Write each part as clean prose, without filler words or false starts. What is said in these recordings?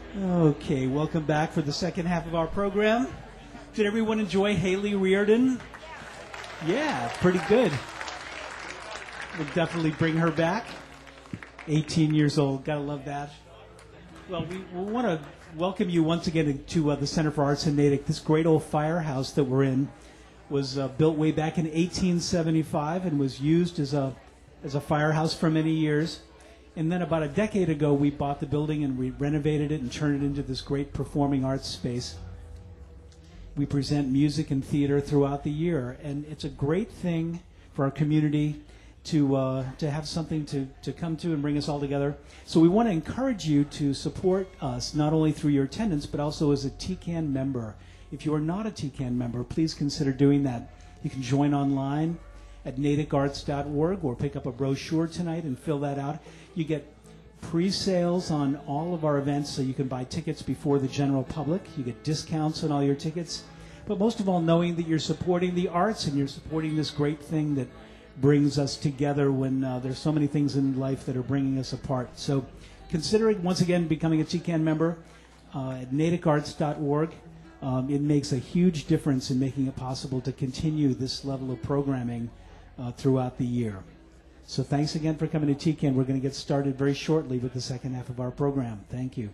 Okay, welcome back for the second half of our program. Did everyone enjoy Haley Reardon? Yeah, pretty good. We'll definitely bring her back. 18 years old, gotta love that. Well, we want to welcome you once again to the Center for Arts in Natick. This great old firehouse that we're in was built way back in 1875 and was used as a firehouse for many years. And then about a decade ago, we bought the building and we renovated it and turned it into this great performing arts space. We present music and theater throughout the year, and it's a great thing for our community to have something to come to and bring us all together. So we want to encourage you to support us, not only through your attendance, but also as a TCAN member. If you are not a TCAN member, please consider doing that. You can join online at natickarts.org or pick up a brochure tonight and fill that out. You get pre-sales on all of our events, so you can buy tickets before the general public. You get discounts on all your tickets. But most of all, knowing that you're supporting the arts and you're supporting this great thing that brings us together when there's so many things in life that are bringing us apart. So consider it, once again, becoming a TCAN member at natickarts.org. It makes a huge difference in making it possible to continue this level of programming throughout the year. So thanks again for coming to TCAN. We're going to get started very shortly with the second half of our program. Thank you.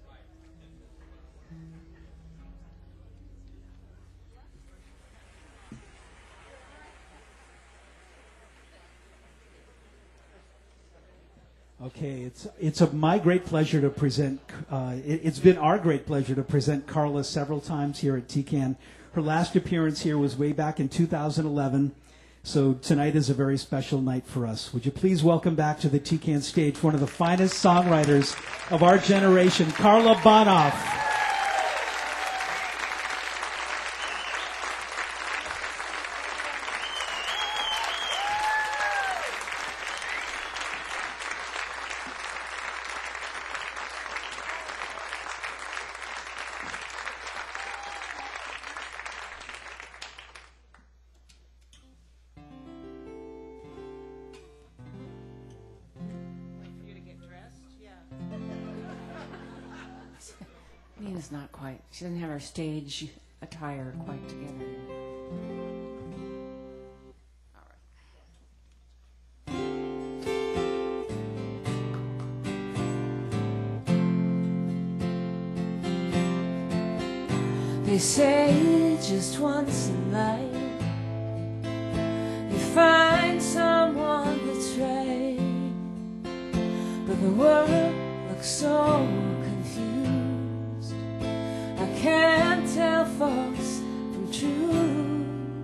Okay, it's my great pleasure to present. It's been our great pleasure to present Carla several times here at TCAN. Her last appearance here was way back in 2011. So tonight is a very special night for us. Would you please welcome back to the TCAN stage one of the finest songwriters of our generation, Carla Bonoff. Nina's not quite. She doesn't have her stage attire quite together. All right. They say just once in life you find someone that's right, but the world looks so confused. I can't tell false from true,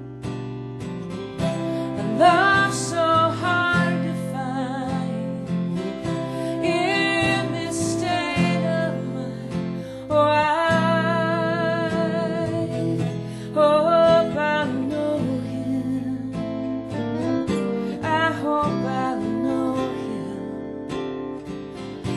and love's so hard to find in this state of mind. Oh, I hope I know him. I hope I know him.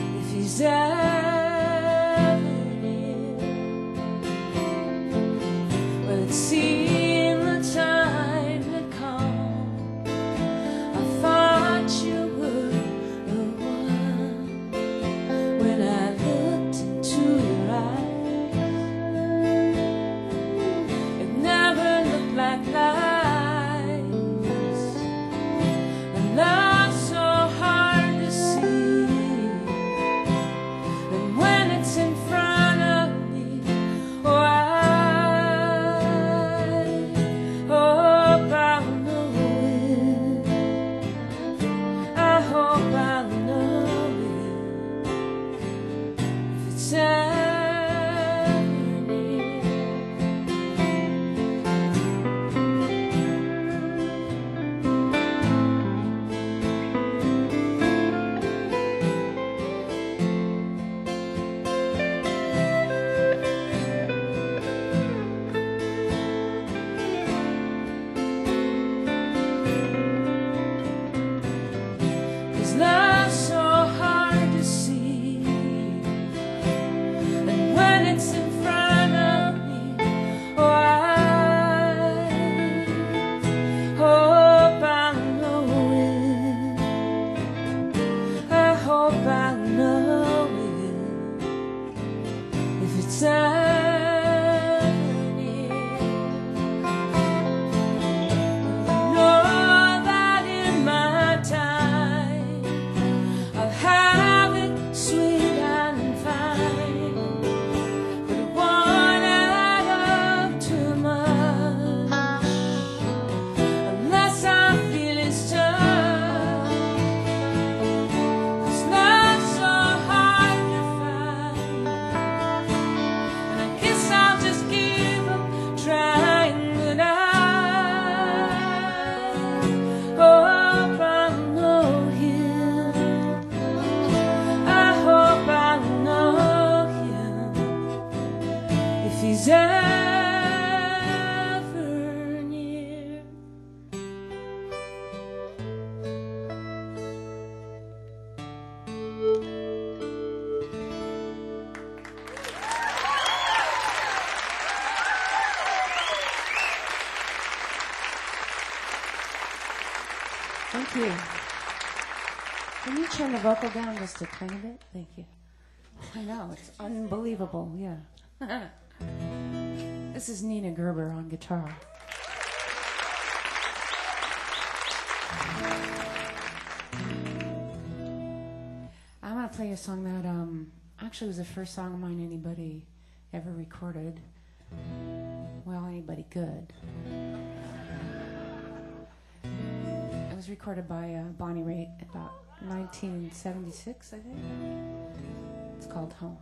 Can you turn the vocal down just a tiny bit? Thank you. I know, it's unbelievable, yeah. This is Nina Gerber on guitar. I'm going to play a song that actually was the first song of mine anybody ever recorded. Well, anybody good. It was recorded by Bonnie Raitt about 1976, I think. It's called Home.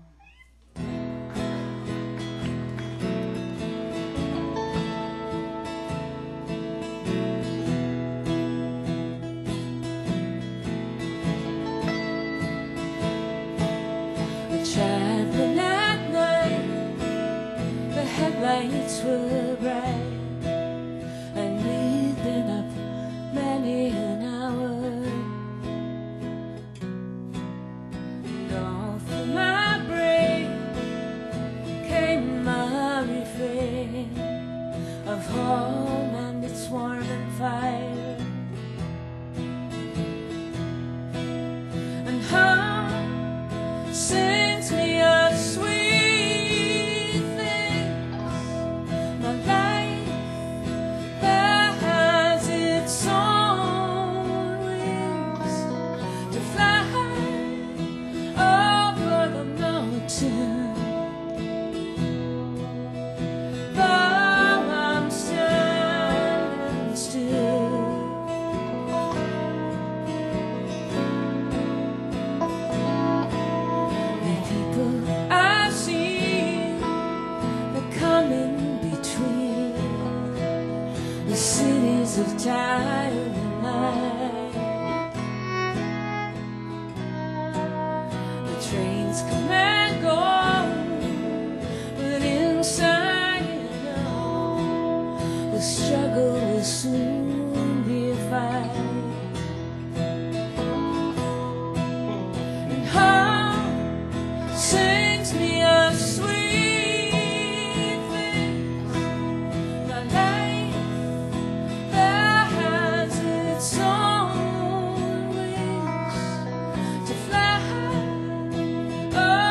Traveling at night, the headlights were bright, and we'd been up many an hour. And all through my brain came my refrain of home and its warmth and fire, and home sings me a sweet things. My life that has its own wings to fly over the mountain. Though I'm standing still, I've seen the coming between the cities of time and night. The trains come and go, but inside you know the struggle will soon be a fight. And home sings me a sweet things. My life that has its own wings to fly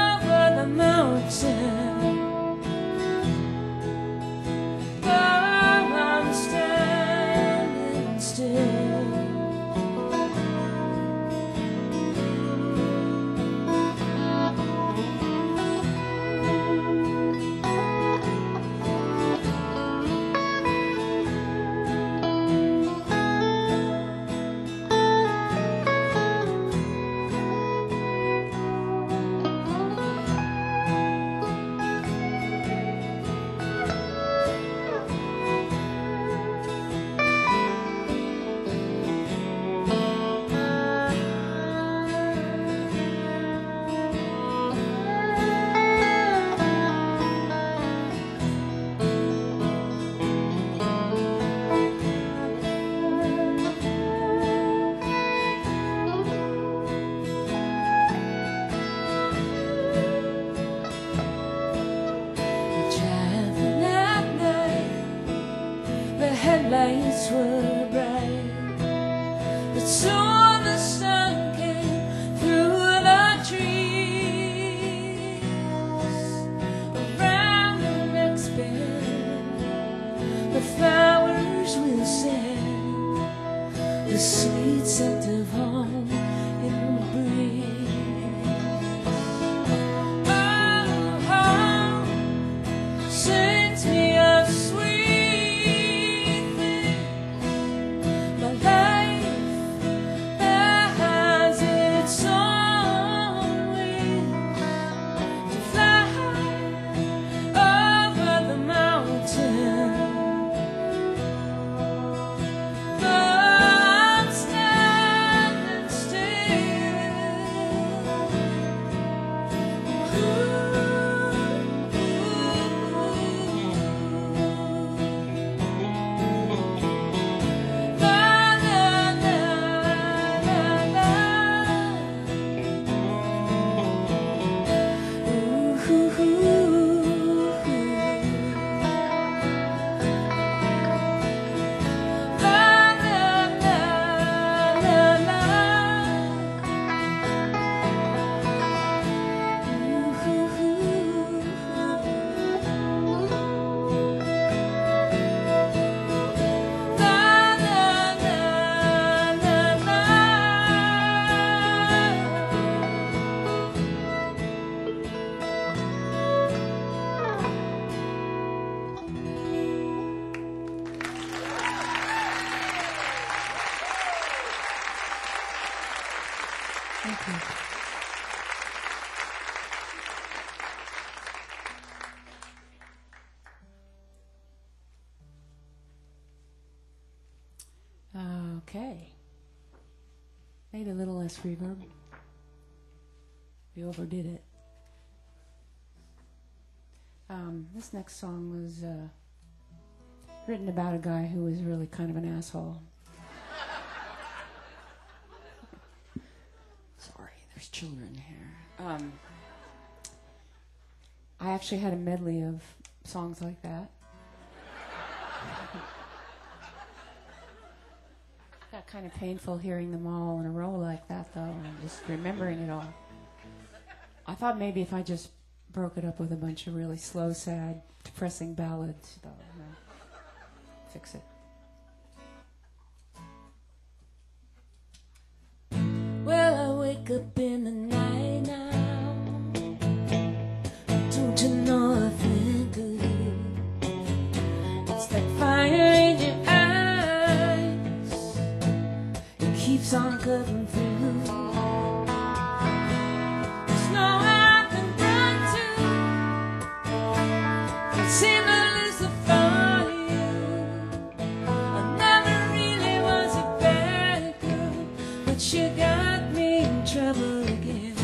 Thank you. Okay. Maybe a little less reverb. We overdid it. This next song was written about a guy who was really kind of an asshole. Sorry, there's children here. I actually had a medley of songs like that. Got kind of painful hearing them all in a row like that, though, and just remembering it all. I thought maybe if I just broke it up with a bunch of really slow, sad, depressing ballads, though, fix it. Well, I wake up in the night now. Don't you know I think of you? It's that fire in your eyes. It keeps on cutting through. There's nowhere I can run to. Can't seem to lose the thought of you. I never really was a bad girl, but you got me in trouble again.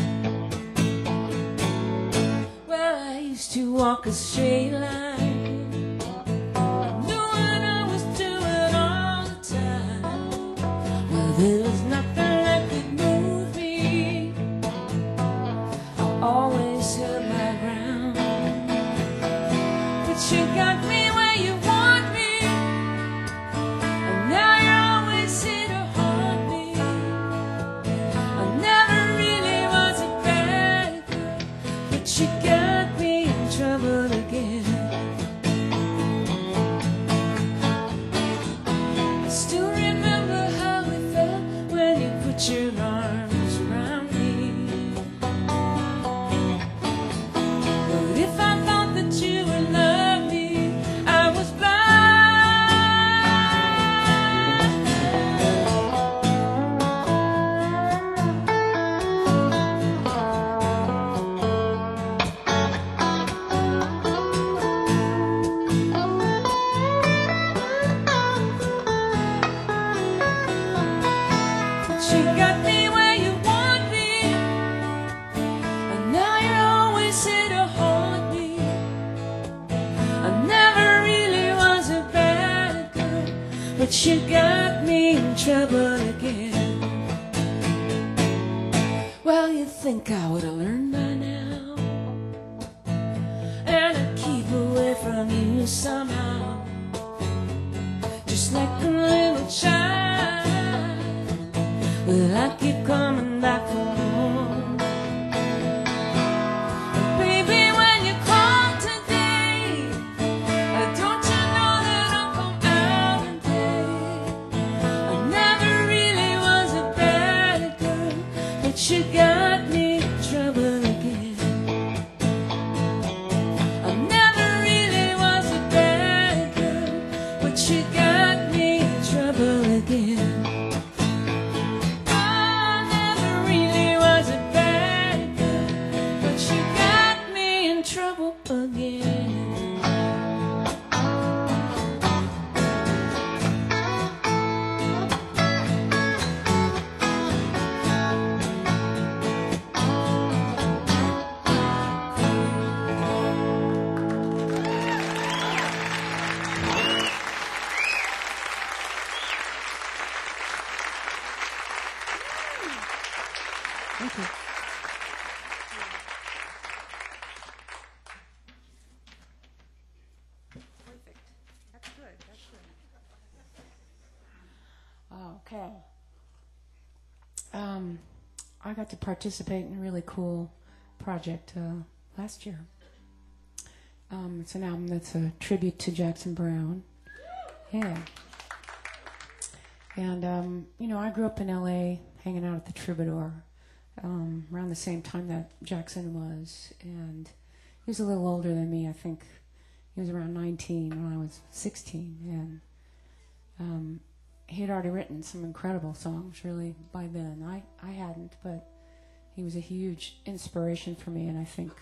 Well, I used to walk a straight line. I knew what I was doing all the time. Well, there was nothing that could move me. I always held my ground. But you got me where you want me, and now you're always here to haunt me. I never really was a bad girl, but you got me in trouble again. I still remember how it felt when you put your arms around me. But if I thought that you would love me, I was blind. But you got me where you want me, and now you're always here to haunt me. I never really was a bad girl, but you got me in trouble again. Well, you think I would have learned by now, and I'd keep away from you somehow, just like a little child. Well, I keep coming back for more. Baby, when you call today, don't you know that I'll come out and play? I never really was a bad girl, but you got me in trouble again. I never really was a bad girl, but you got me in trouble again. I never really was a bad girl, but you got me in trouble again. Thank you. Perfect. That's good. That's good. Okay. I got to participate in a really cool project last year. It's an album that's a tribute to Jackson Browne. Yeah. And, I grew up in L.A. hanging out at the Troubadour around the same time that Jackson was. And he was a little older than me. I think he was around 19 when I was 16. And he had already written some incredible songs, really, by then. I hadn't, but he was a huge inspiration for me, and I think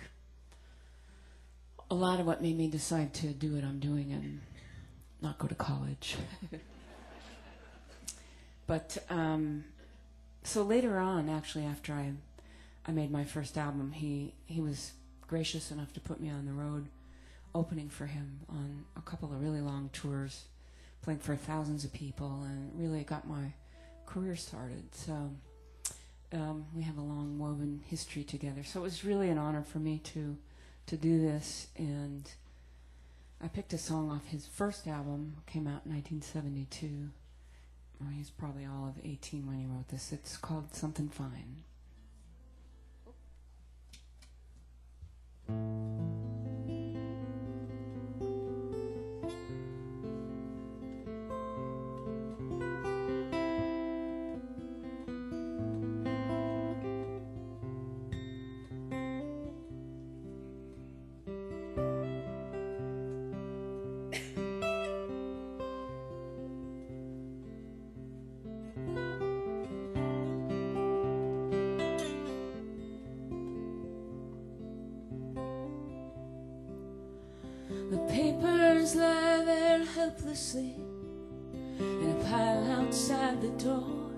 a lot of what made me decide to do what I'm doing and not go to college. But so later on, actually, after I made my first album, he was gracious enough to put me on the road, opening for him on a couple of really long tours, playing for thousands of people, and really got my career started. So we have a long woven history together. So it was really an honor for me to do this, and I picked a song off his first album, came out in 1972. Well, he's probably all of 18 when he wrote this. It's called Something Fine. The papers lie there helplessly in a pile outside the door.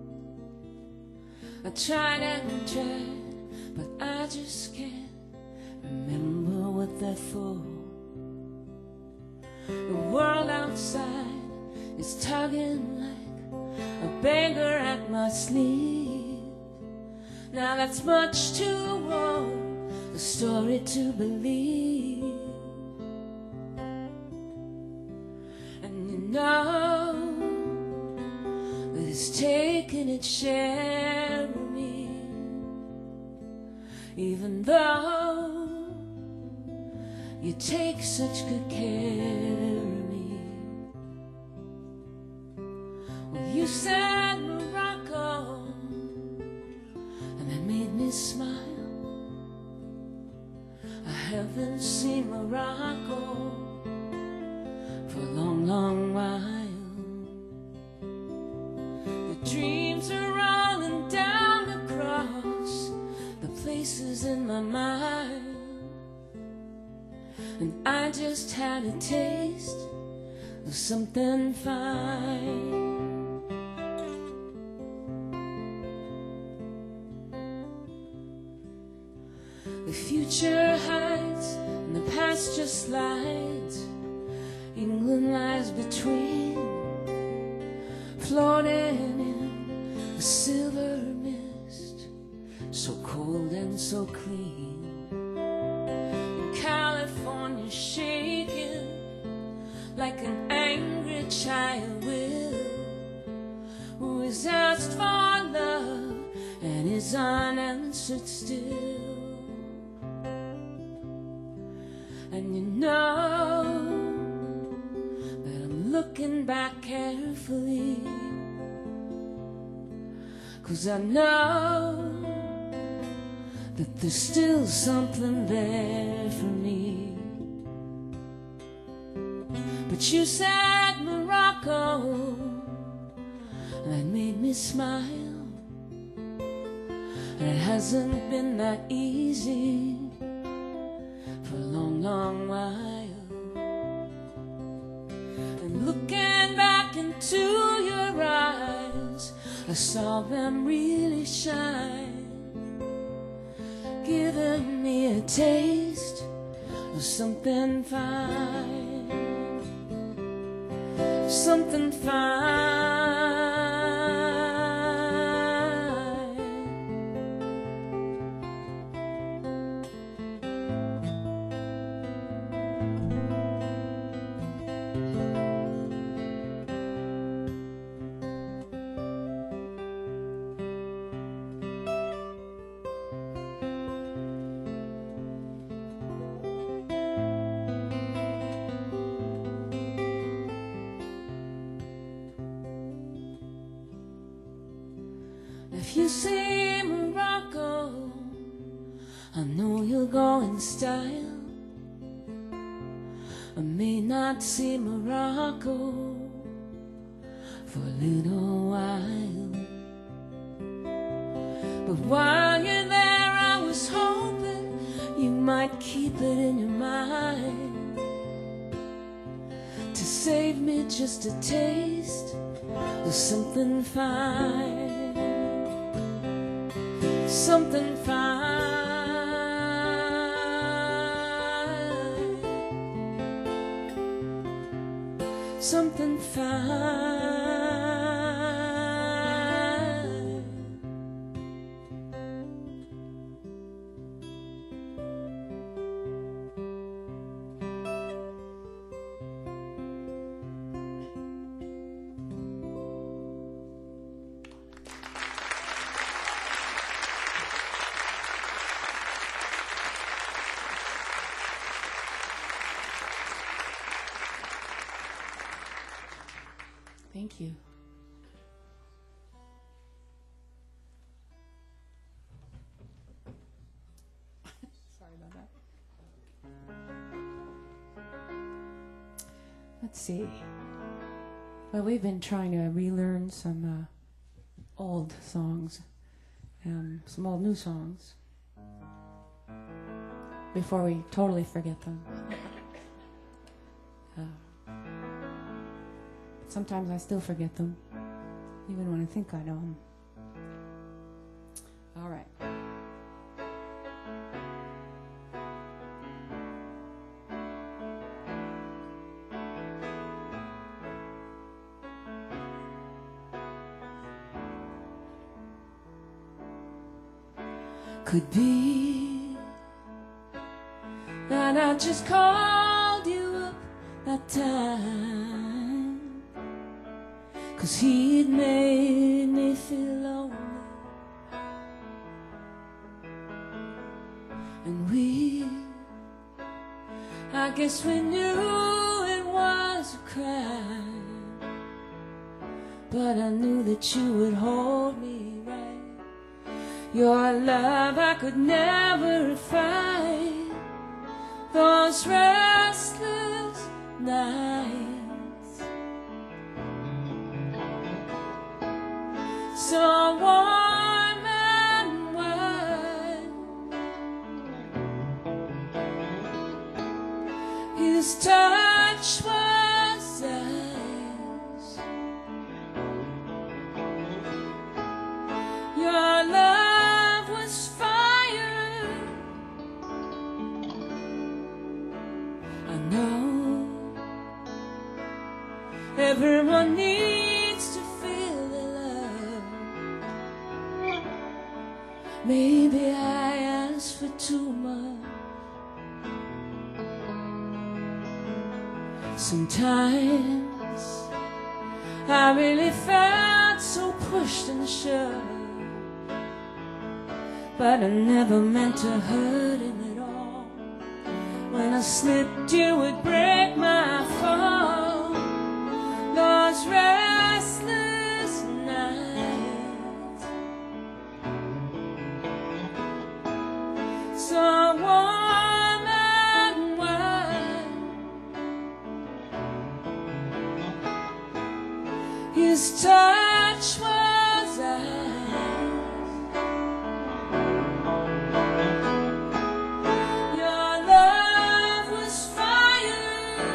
I tried and tried, but I just can't remember what they're for. The world outside is tugging like a beggar at my sleeve. Now that's much too old a story to believe. That it's taken its share of me, even though you take such good care of me. Well, you said Morocco, and that made me smile. I haven't seen Morocco for a long, long while. The dreams are rolling down across the places in my mind, and I just had a taste of something fine. The future hides and the past just slides. England lies between, floating in a silver mist, so cold and so clean. And California shaking like an angry child who is asked for love and is unanswered still. And you know looking back carefully, 'cause I know that there's still something there for me. But you said Morocco, and that made me smile. And it hasn't been that easy for a long, long while. Looking back into your eyes, I saw them really shine, giving me a taste of something fine, something fine. If you say Morocco, I know you'll go in style. I may not see Morocco for a little while, but while you're there might keep it in your mind to save me just a taste of something fine, something fine, something fine. Thank you. Sorry about that. Let's see. Well, we've been trying to relearn some old songs, some old new songs, before we totally forget them. Sometimes I still forget them, even when I think I know them. All right. Could be that I just called you up that time, 'cause he'd made me feel lonely, and I guess we knew it was a crime, but I knew that you would hold me right. Your love I could never find, those restless nights, so warm and wide. His touch was ice, your love was fire. I know everyone needs to feel the love. Maybe I asked for too much. Sometimes I really felt so pushed and shoved, but I never meant to hurt him at all. When I slipped, you would break my fall. Those restless nights, so warm and wide. His touch was ice, your love was fire.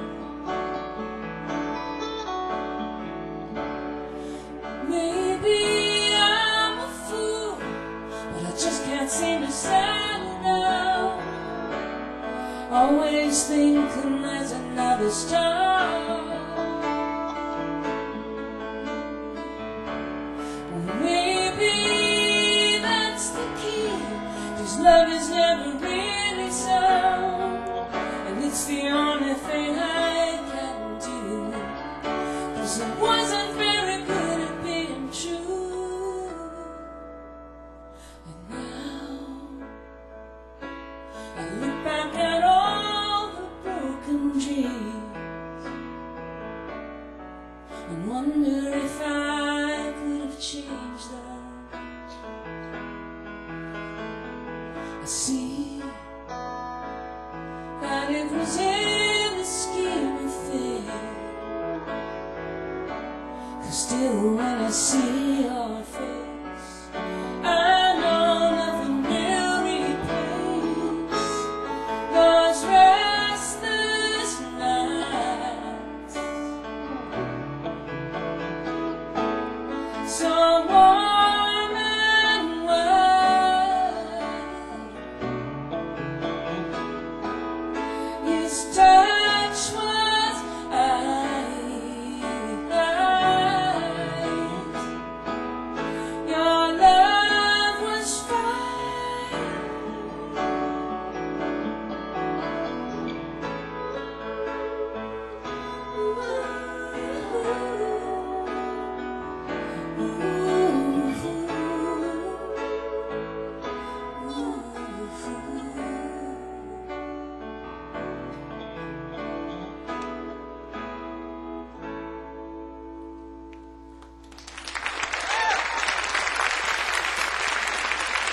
Maybe I'm a fool, but I just can't seem to settle down. Always thinking there's another star. Maybe that's the key, 'cause love is never really sound, and it's the only thing I can do, 'cause it wasn't very good at being true. And now I look back at all the broken dreams and wonder if I could have changed them. I see that it was in the scheme of things, 'cause still when I see your face, I know nothing will replace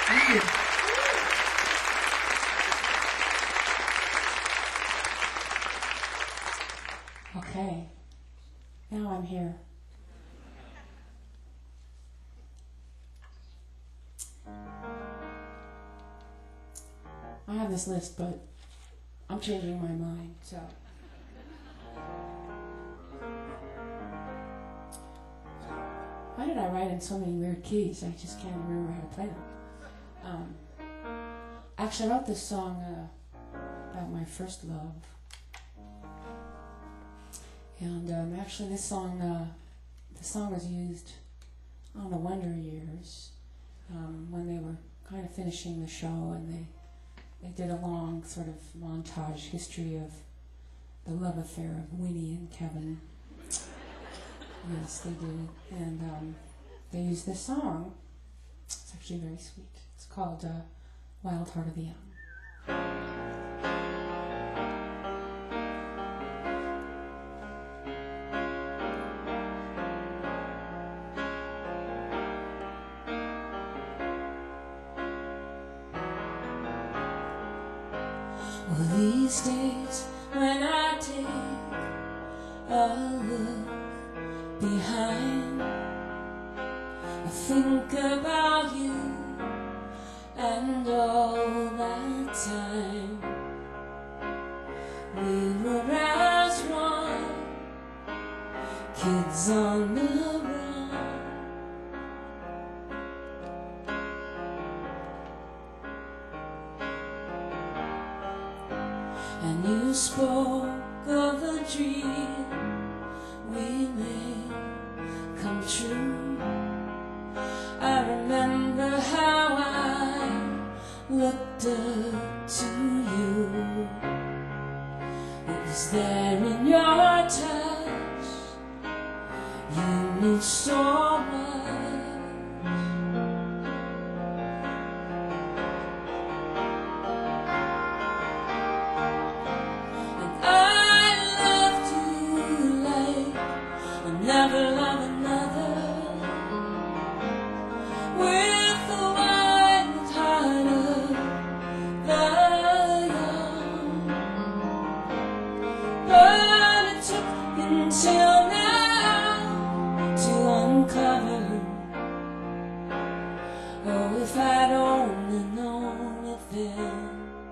Thank you. Okay. Now I'm here. I have this list, but I'm changing my mind, so. Why did I write in so many weird keys? I just can't remember how to play them. Actually, I wrote this song about my first love. And actually, this song was used on the Wonder Years when they were kind of finishing the show, and they did a long sort of montage history of the love affair of Winnie and Kevin. Yes, they did. And they used this song. It's actually very sweet. It's called Wild Heart of the Young. Well, these days when I take a look behind, I think about you and all that time we were as one, kids on the run. And you spoke of a dream we made come true. I remember how I looked up to you. It was there in your touch. You knew so much. Never love another with the wild heart of the young. But it took until now to uncover. Oh, if I'd only known it then.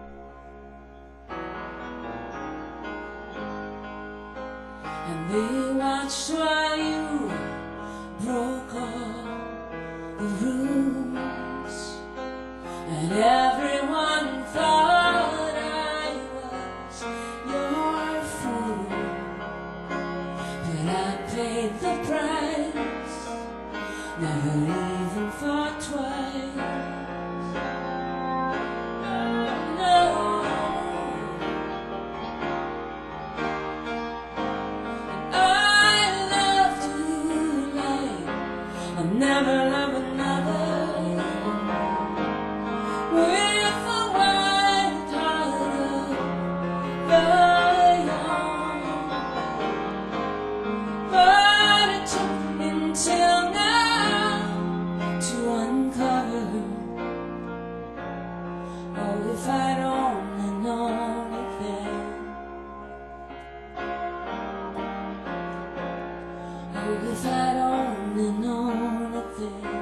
And they watched while you broke all the rules, and everyone thought I was your fool. But I paid the price, never even thought twice. No. Never love another with the wild heart of the young. But it took until now to uncover. Oh, if I'd only known it then. Oh, if I'd only known it then.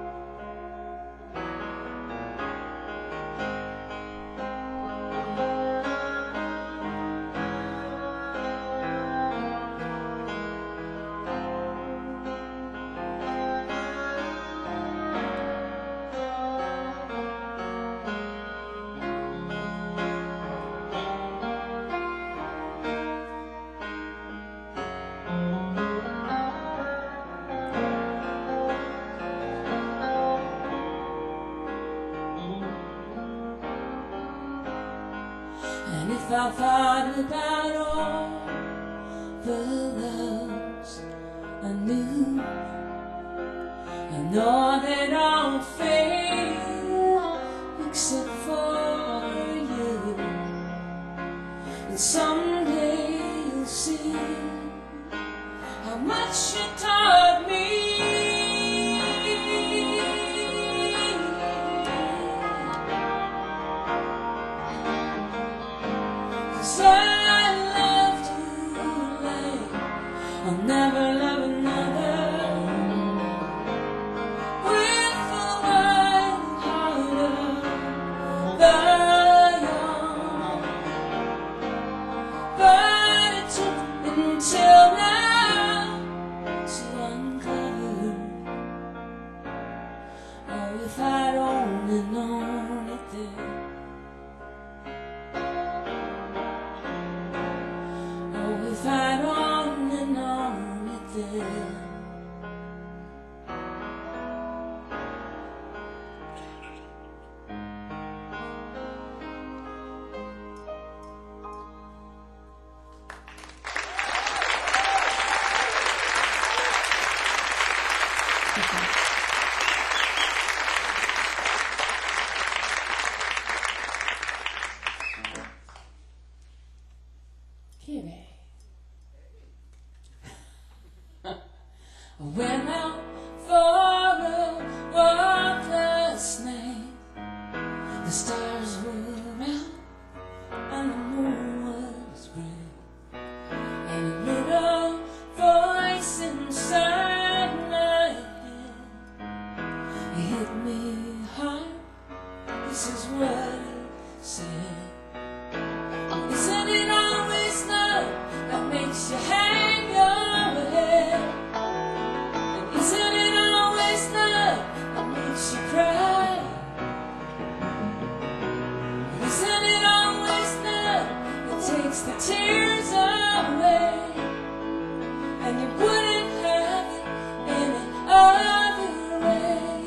And if I thought about all the loves I knew, I know they don't fade except for you. And someday you'll see how much you taught me. if I'd only known it then. Oh, if I'd only known it then. Went out for a walk last night. The stars were out and the moon was bright, and a little voice inside my head hit me hard. This is what it said. Isn't it always love that makes you hang your head? Isn't it always love that makes you cry? Isn't it always love that takes the tears away? And you wouldn't have it any other way.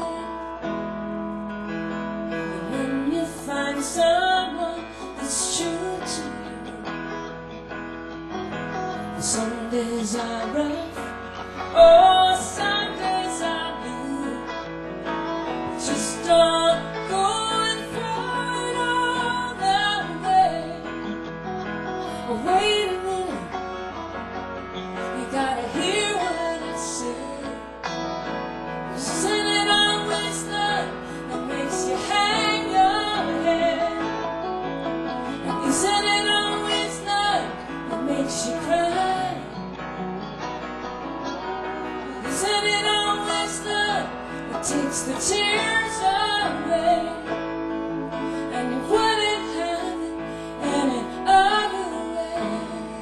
And when you find someone that's true to you, some days are rough, oh, some days are blue. Just don't go and throw it all away. Oh, wait a minute, you gotta hear what I say. Isn't it always love that makes you hang your head? And isn't it always love that makes you cry? Isn't it always love that takes the tears away? And you wouldn't have it any other way.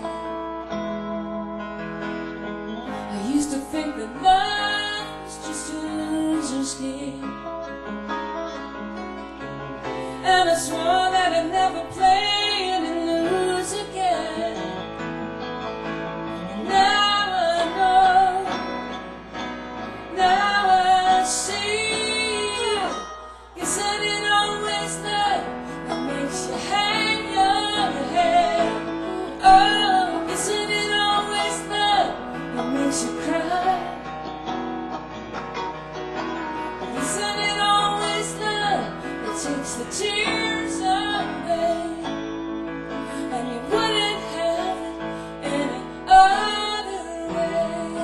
I used to think that love was just a loser's game, and I swore that I'd never play and lose again. And now I know, now I see. Isn't it always love that makes you hang your head? Oh, isn't it always love that makes you cry? Isn't it always love that takes the tears away? And you wouldn't have it any other way.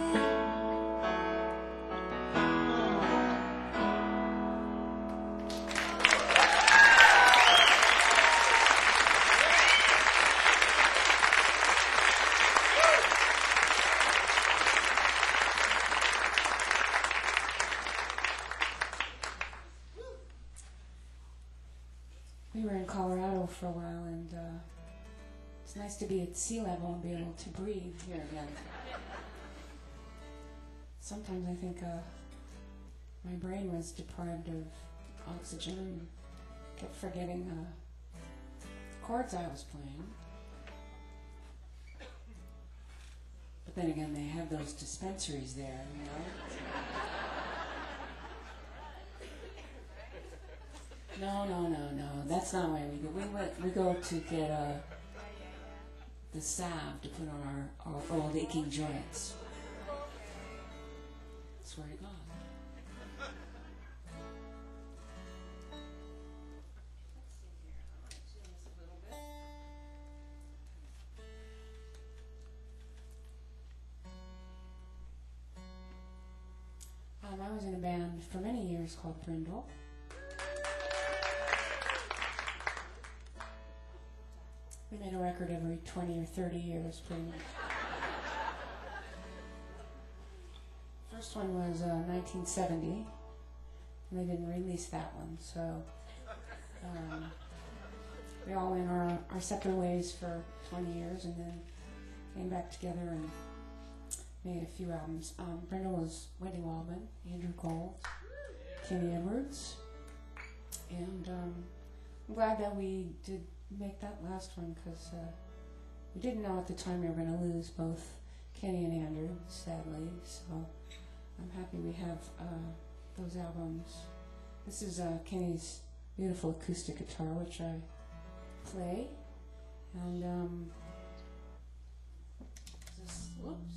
We were in Colorado for a while, and it's nice to be at sea level and be able to breathe here again. Sometimes I think my brain was deprived of oxygen and kept forgetting the chords I was playing. But then again, they have those dispensaries there, you know? No. That's not why we go. We go to get the salve to put on our old aching joints. Swear to God. I was in a band for many years called Brindle. We made a record every 20 or 30 years, pretty much. First one was 1970, and they didn't release that one, so we all went our separate ways for 20 years, and then came back together and made a few albums. Brenda was Wendy Waldman, Andrew Gold, Kenny Edwards. And I'm glad that we did make that last one because we didn't know at the time we were going to lose both Kenny and Andrew, sadly. So I'm happy we have those albums. This is Kenny's beautiful acoustic guitar, which I play. And whoops.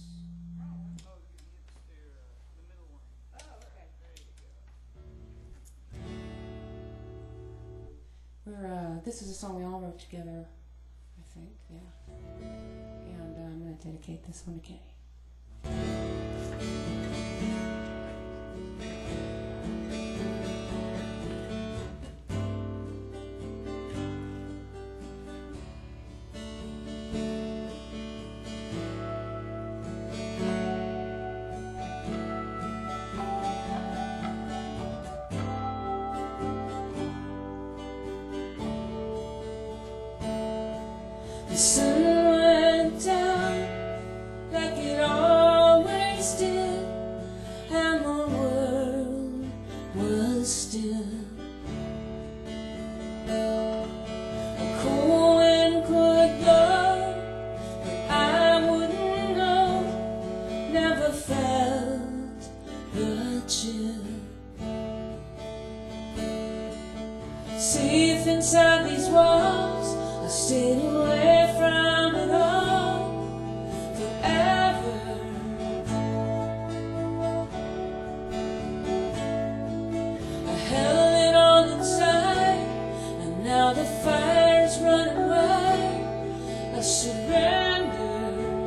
This is a song we all wrote together, I think, yeah. And I'm going to dedicate this one to Kenny. The sun went down like it always did, and the world was still. A cold wind could blow, but I wouldn't know, never felt the chill. Safe inside these walls, I stayed away from it all forever. I held it all inside, and now the fire's running wild. I surrender.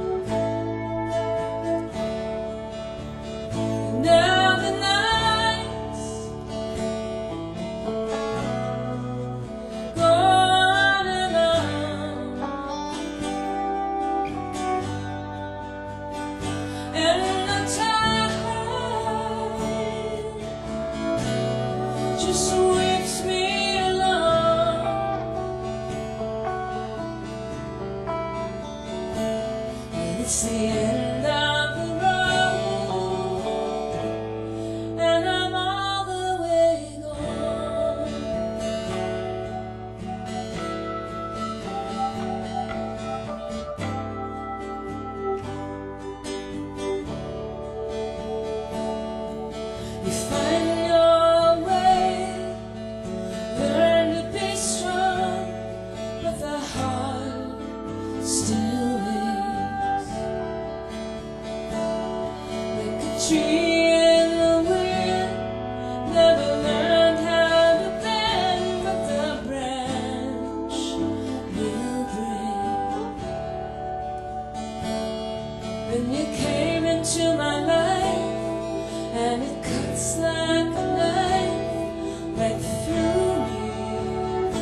Now the nights go on and on, and the tide just sweeps me along. And it's the end of the road, and I'm all the way gone. You find your way, learn to be strong, but the heart still aches. Like a tree in the wind, never learned how to bend, but the branch will break. Then you came into my life, and it cuts like a knife right through me.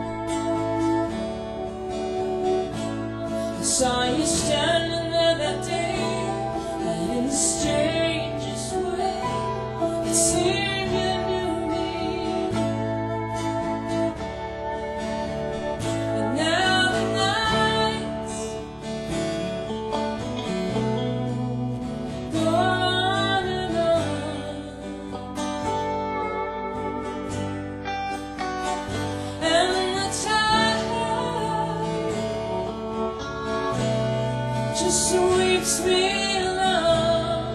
I saw you standing there that day, and in the strangest way, it seemed you knew me. And now the nights go on and on, and the tide just sweeps me along.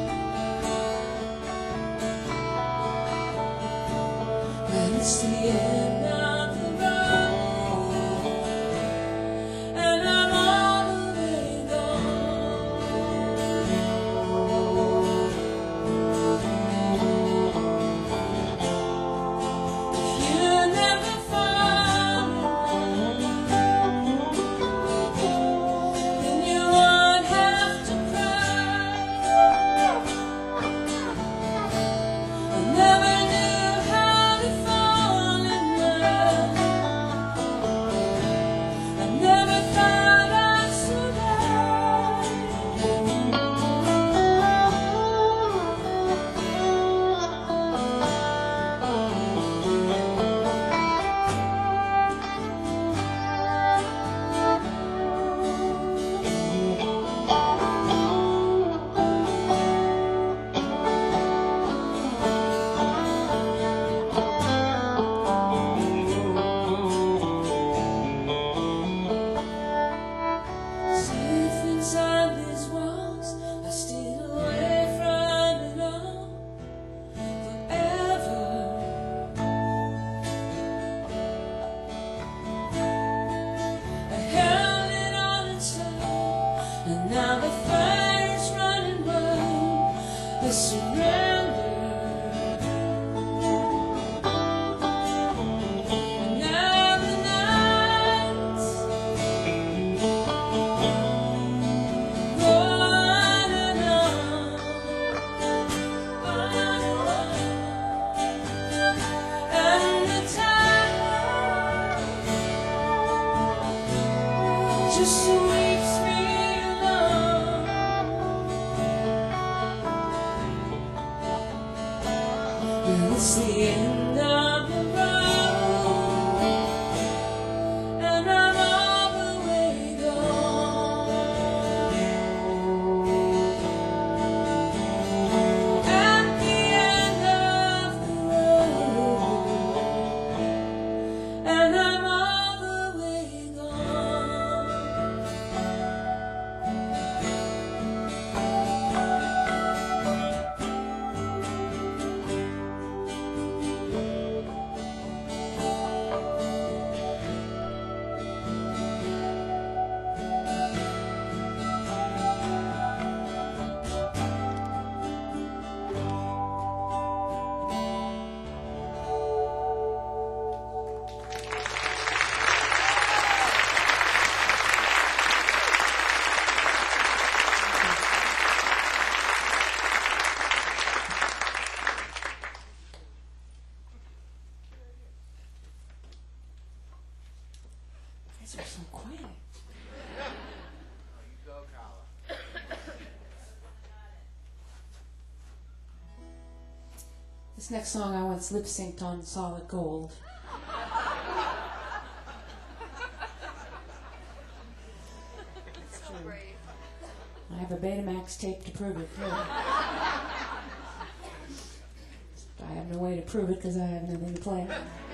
And it's the end of the road, and I'm all the way gone. If you never fall in love, then you won't have to cry. I never knew how to fall in love. sweeps me along. Well, it's the end of the road, and I'm all the way gone. At the end of the road, and I'm all the way gone. You guys are so quiet. This next song I once lip synced on Solid Gold. It's true. I have a Betamax tape to prove it. I have no way to prove it because I have nothing to play.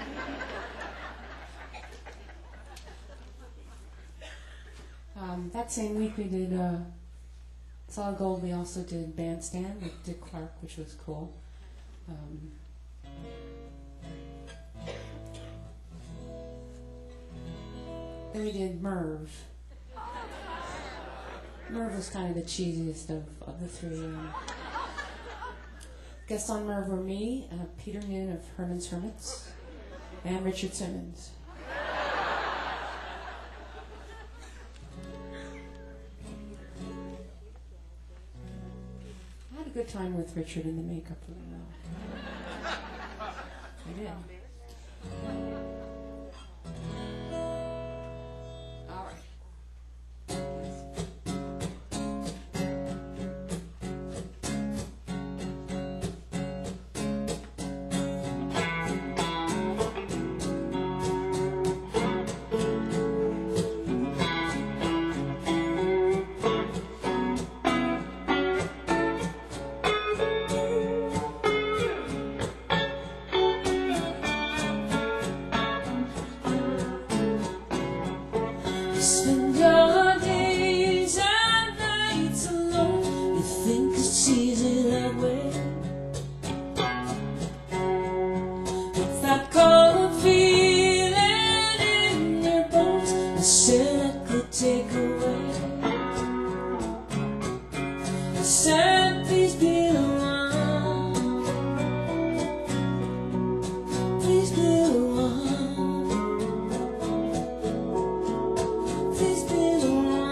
That same week we did Solid Gold. We also did Bandstand with Dick Clark, which was cool. Then we did Merv. Merv was kind of the cheesiest of the three. Guests on Merv were me, Peter Noon of Herman's Hermits, and Richard Simmons. I had a good time with Richard in the makeup room, though. I did. All right. Spend your days and nights alone. You think it's easy that way, with that cold feeling in your bones, the scent could take away. I said, please be the one. Please be the one. Please be the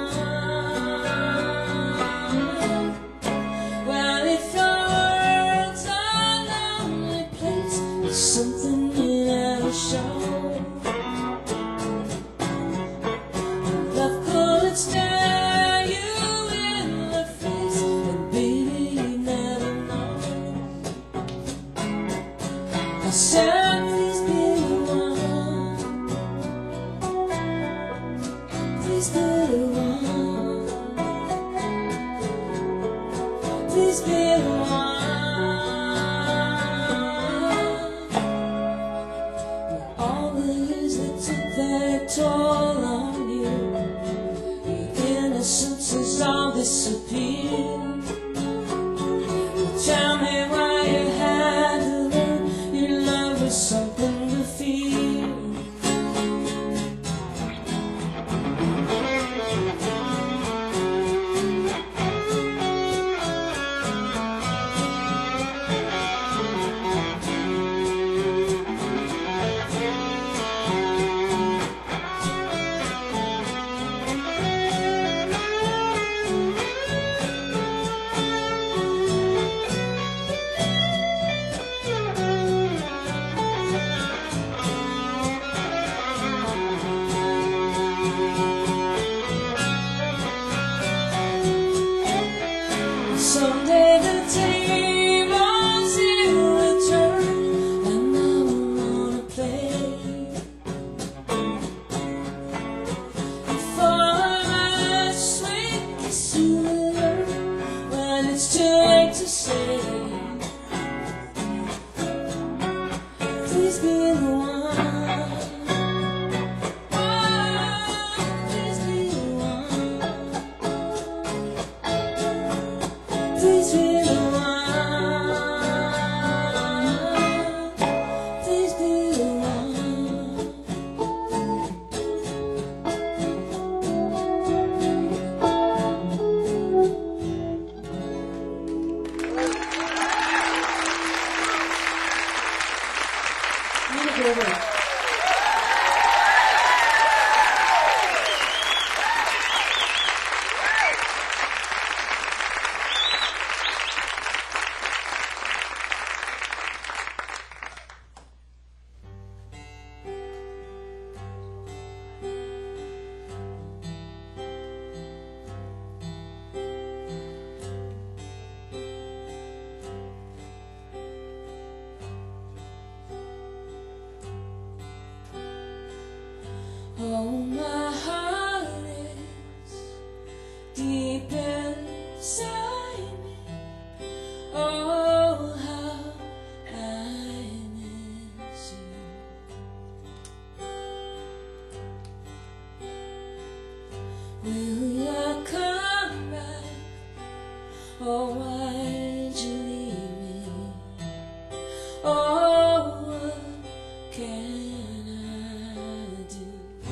one. Well, if your world's a lonely place, there's something you never show. Love could stare you in the face, and baby, you never know. I said, please be the one. Please be the one. Please be the one. With all the years that took their toll on you, your innocence has all disappeared. Tell me why you had to learn your love was something to feel. be the one. Oh, please be the one. Please be the one. Please be the one. Oh, my heart is deep inside me. Oh, how I miss you. Will you come back? Oh, why'd you leave me? Oh, what can I do?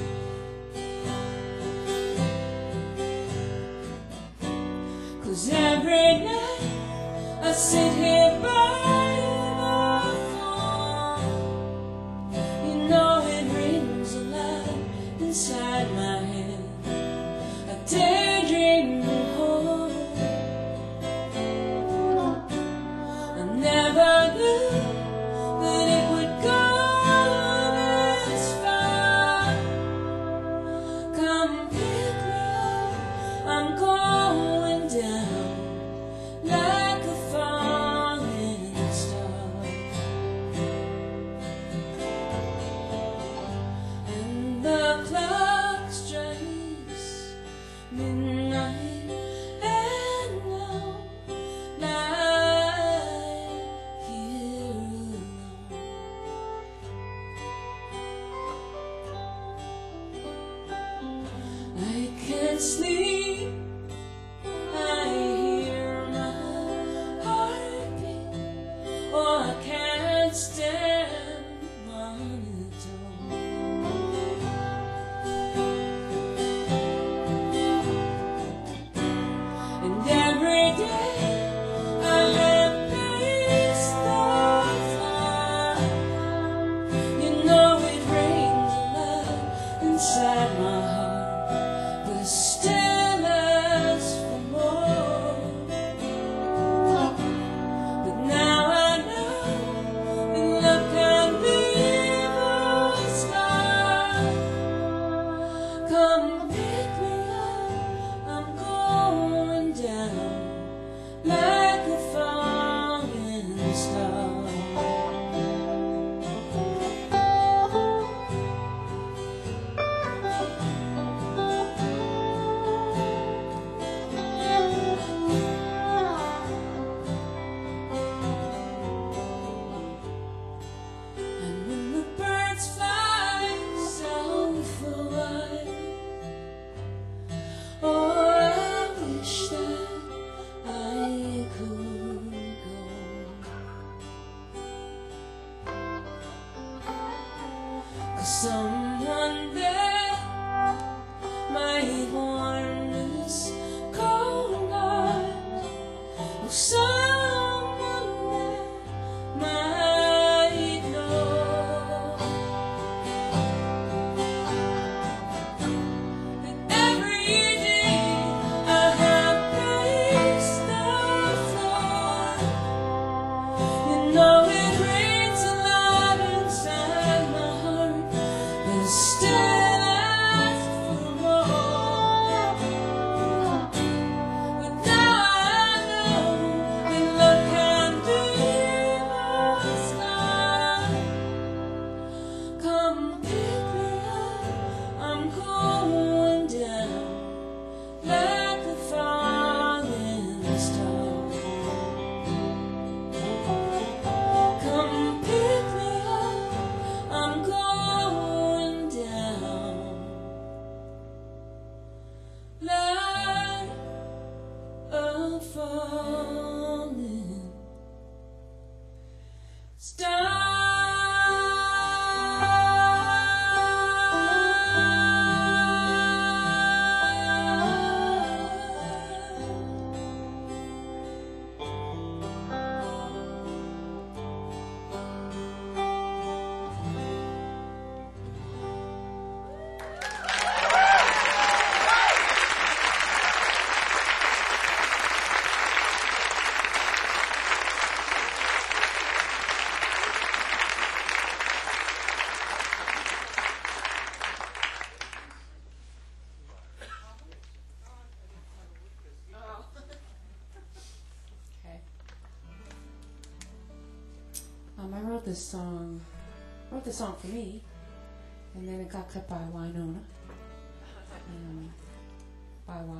'Cause every night I sit here by the phone. You know it rings a lot inside my head. A daydream home. I never knew that it would go this far. Come pick me up, I'm going down like a falling star. And the clock strikes midnight, and now lie here alone. I can't sleep. I hear my heartbeat. Oh, I can't stand monotone. And every day I have faced the fire. You know it rains a lot inside my heart, but it still asks for more. But now I know that love can be the start. Come pick me up, I'm going down like a falling star. And when the birds fly south for a while, oh, I wish that I could go. 'Cause someone there might warm this cold heart. Oh, someone there might know that every day I have paced the floor. You know it rains a lot inside my heart, but it still asks for more. this song for me, and then it got cut by Winona. By Y.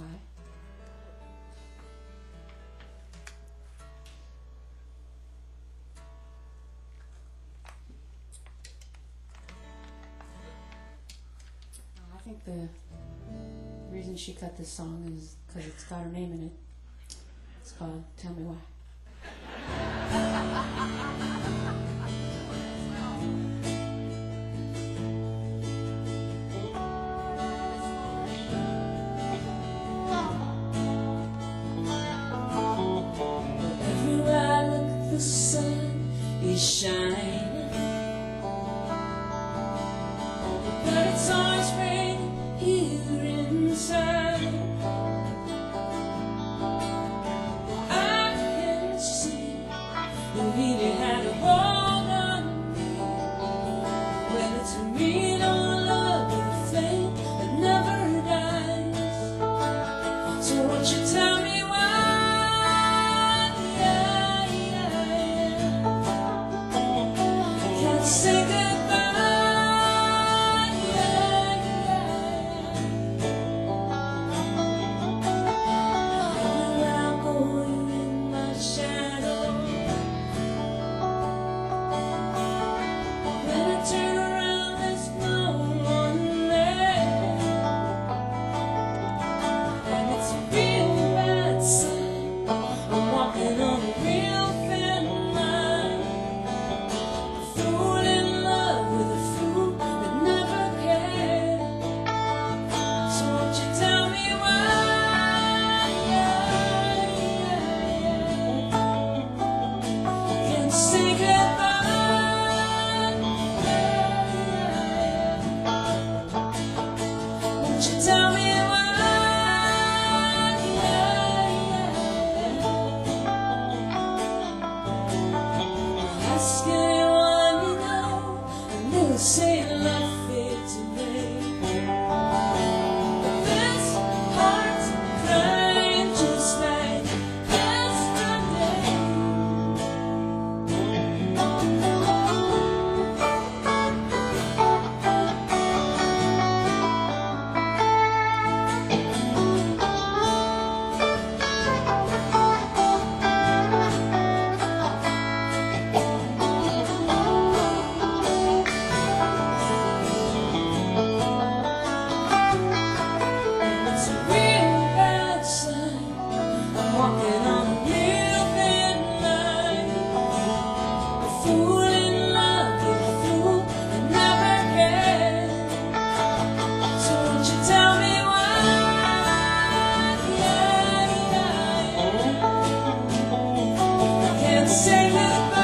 I think the reason she cut this song is because it's got her name in it. It's called Tell Me Why. Everywhere I look, the sun is shining. But it's always raining here inside. I can see you really had a hold on me. Whether to me, no love with a flame that never dies. So won't you tell me why? Can't say goodbye. Everywhere I go, you're in my shadow. When I turn around, there's no one there. And it's a real bad sign. I'm walking on a real thin line. A fool in love with a fool that never cared. So won't you tell me why? Can't say goodbye. Won't you tell me why? Ask anyone you know, and they'll say love fades away. But this heart's crying just like yesterday. It's a real bad sign. I'm walking on a real thin line. A fool in love with a fool that never cared. So won't you tell me why? I can't say goodbye.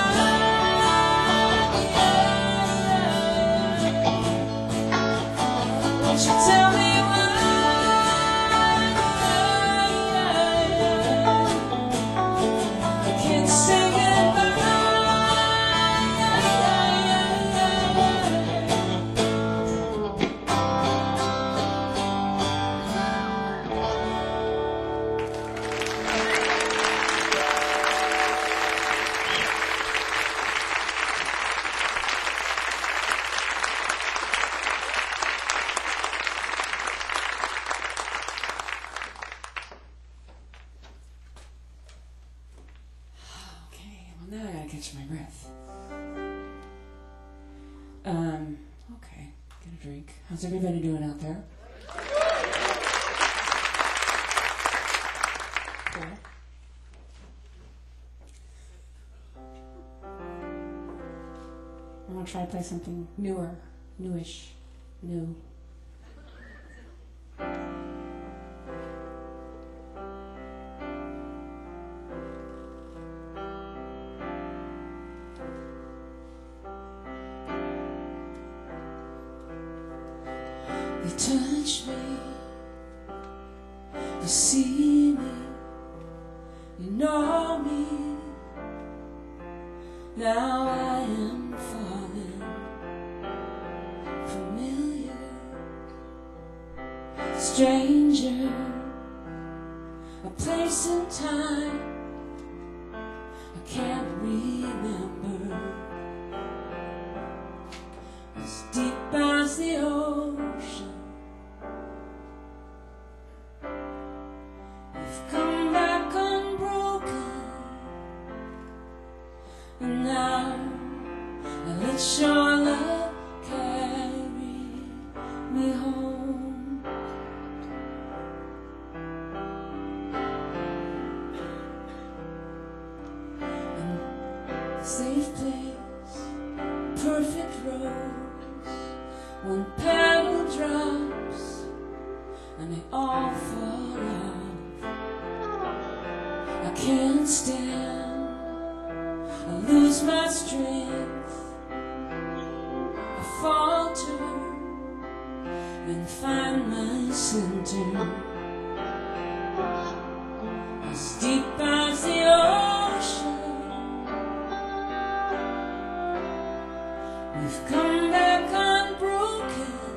Won't you tell me why? I can't say goodbye. Okay, well now I gotta catch my breath. Okay, get a drink. How's everybody doing out there? Cool. I'm gonna try to play something newish, new. You touch me, you see me, you know me. Now I am falling familiar, stranger, a place and time I can't remember. One petal drops and they all fall off. I can't stand, I lose my strength, I falter and find my center. As deep as the ocean, we've come back unbroken,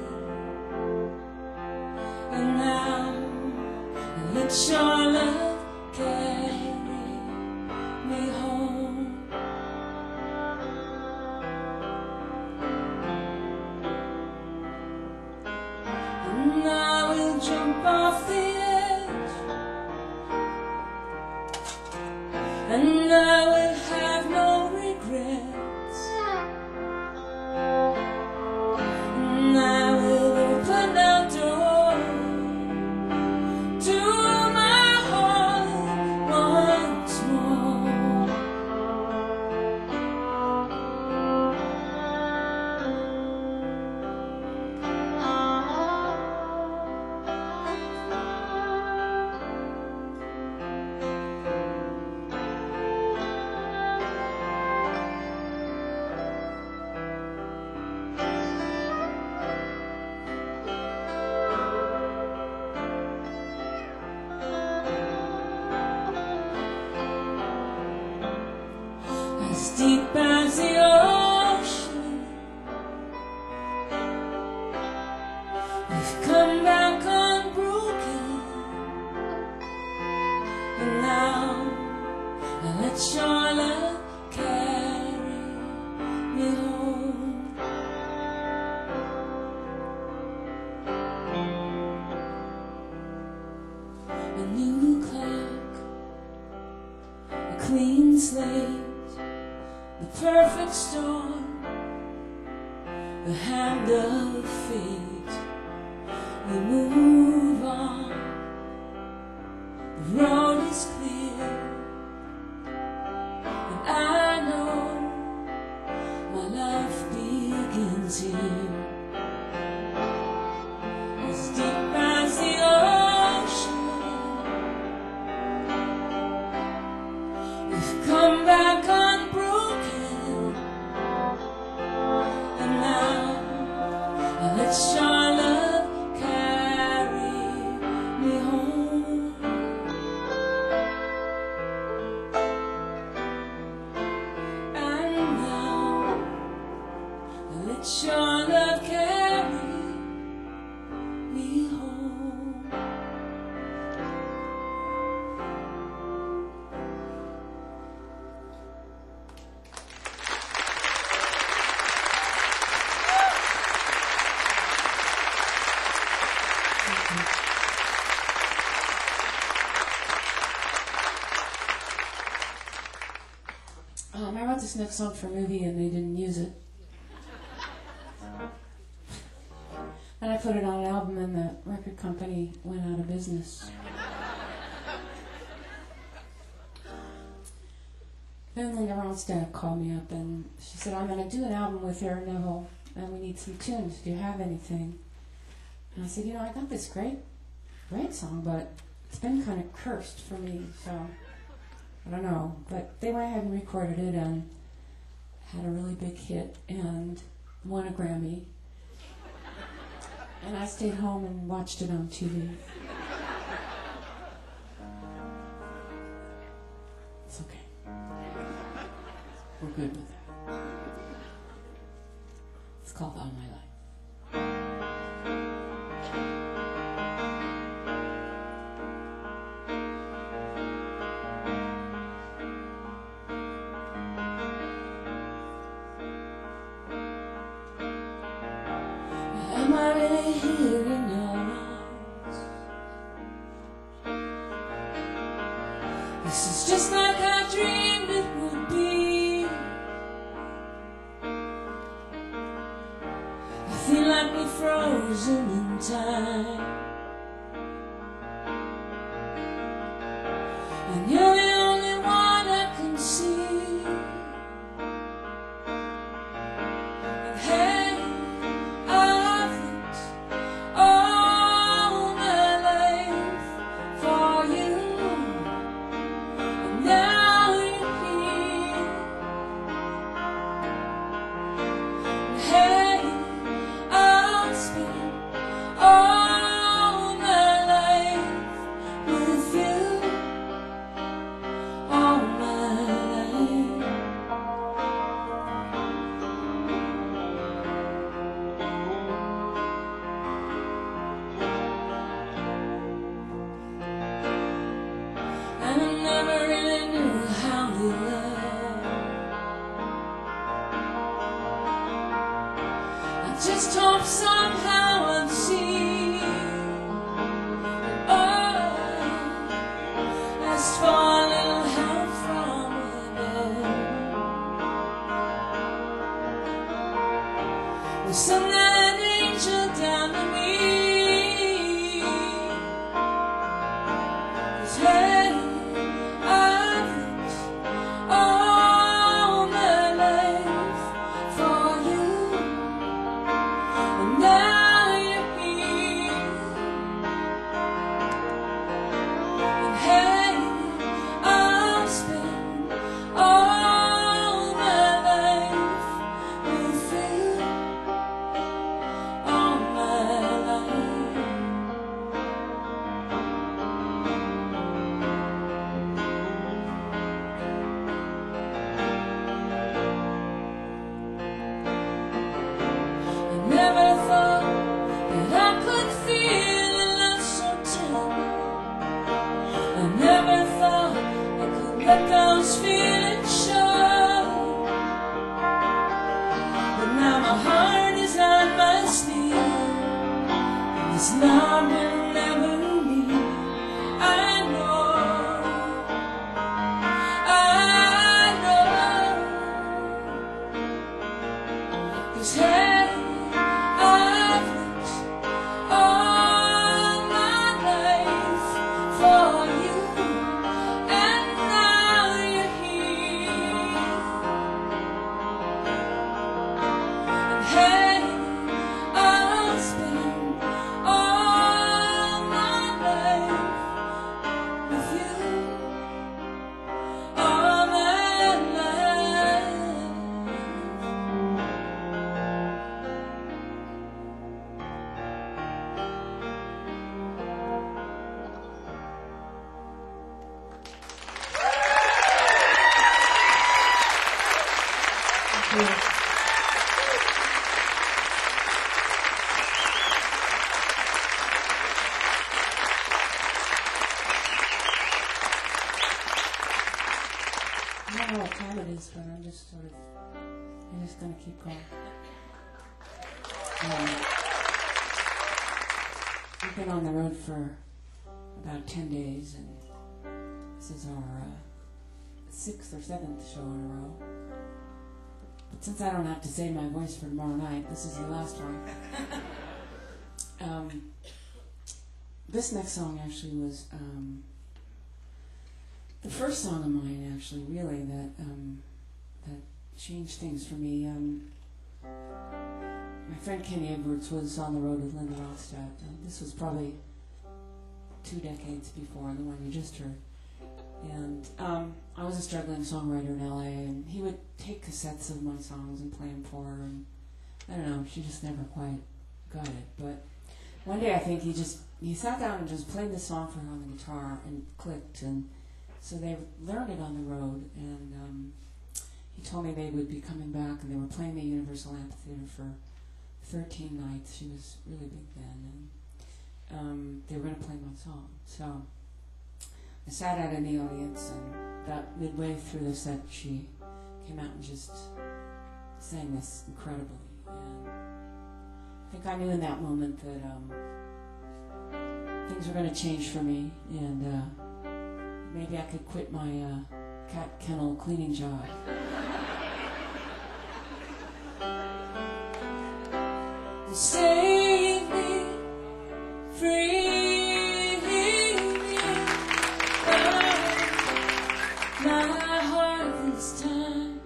and now let your love carry me home. And I will jump off the edge, and I will have no regrets, and I will open the door to my heart once more. As deep as the ocean, we've come back unbroken, and now I let your love carry me home. A new clock, a clean slate, the perfect storm, the hand of fate. We move on, the road is clear, and I know my life begins here. As deep as the ocean, we've come back unbroken, and now I let your love carry me home. And now I let your love carry me home. I wrote this next song for a movie and they didn't use it. And I put it on an album and the record company went out of business. Then Linda Ronstadt called me up and she said, I'm going to do an album with Aaron Neville and we need some tunes. Do you have anything? And I said, I got this great song, but it's been kind of cursed for me, so I don't know. But they went ahead and recorded it and had a really big hit and won a Grammy. And I stayed home and watched it on TV. It's okay. We're good with that. It's called All My Life. Am I really here in your arms? This is just like I dreamed it would be. I feel like we're frozen in time, and you're the only one I can see. And hey, I lost hope somehow unseen. Oh, asked for a little help from within. Well, send that angel down to me. 'Cause hey, I've looked all my life for you, and now you're here. And hey, I'll spend all my life with you, all my life. I never thought that I could feel a love so tender. I never thought I could let those feelings show. But now my heart is on my sleeve, and it's now will never leave. I know, I know. 'Cause hey, I've looked all my life for you, and now you're here. And hey, I'll spend all my life with you, all my life. I don't know what time it is, but I'm just gonna keep going. We've been on the road for about 10 days, and this is our 6th or 7th show in a row. But since I don't have to save my voice for tomorrow night, this is the last one. This next song actually was the first song of mine, actually, really, that changed things for me. My friend Kenny Edwards was on the road with Linda Ronstadt. This was probably 2 decades before the one you just heard. And I was a struggling songwriter in LA, and he would take cassettes of my songs and play them for her, and I don't know, she just never quite got it. But one day I think he sat down and just played the song for her on the guitar, and it clicked, and so they learned it on the road, and he told me they would be coming back, and they were playing the Universal Amphitheater for 13 nights. She was really big then, and they were going to play my song. So I sat out in the audience, and about midway through the set, she came out and just sang this incredibly. And I think I knew in that moment that things were going to change for me, and maybe I could quit my cat kennel cleaning job. Save me, free me, my heart this time.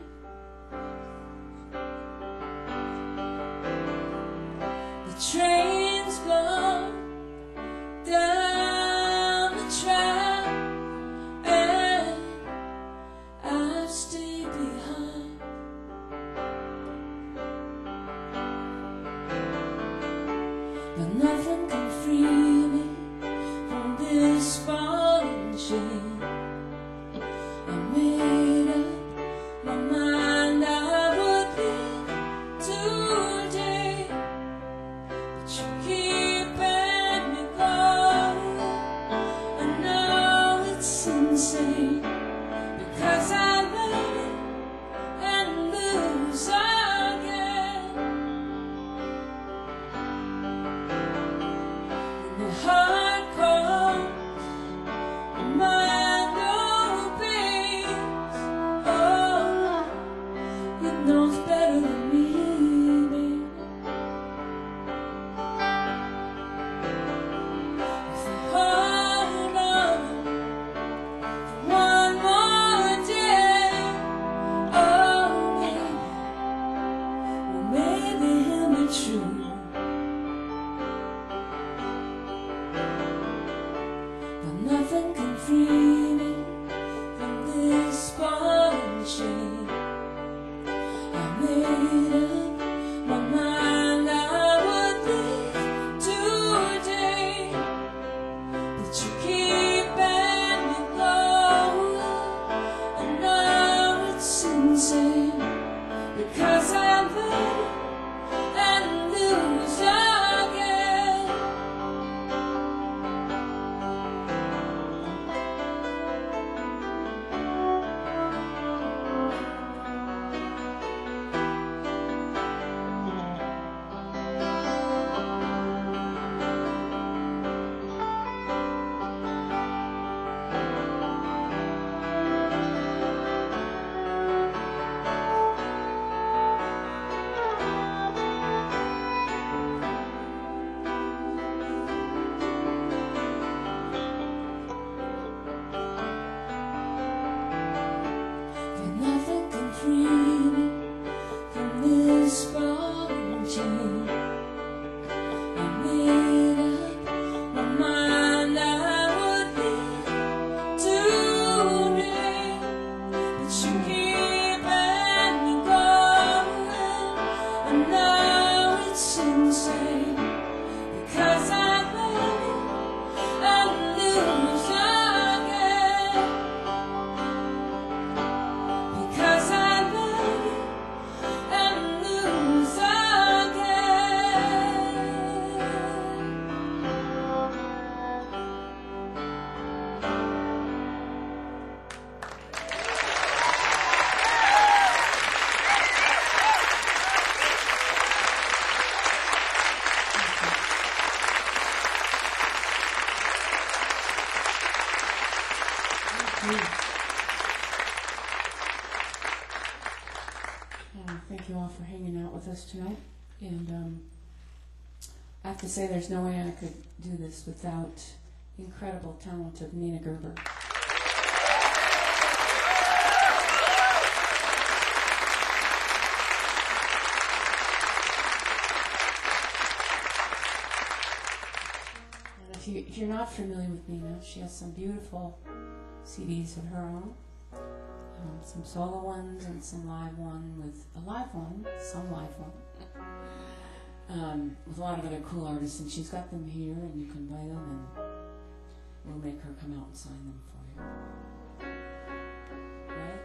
The train's gone down the track, and I've stayed behind. But nothing can free me from this ball and chain. I made up my mind I would live today, but you true. But nothing can free me from this ball and chain. I made up my mind I would leave today, but you keep and you go, and now it's insane because I love and lose again. But nothing can free me from this ball and chain. I made up my mind I would leave today, but you keep and you go, and now it's insane because I love you and lose again. Because I love you and lose again. Thank you all for hanging out with us tonight. And I have to say, there's no way I could do this without the incredible talent of Nina Gerber. And if you're not familiar with Nina, she has some beautiful CDs of her own. Some solo ones and some live one with a live one, some live one, with a lot of other cool artists, and she's got them here, and you can buy them, and we'll make her come out and sign them for you. Right?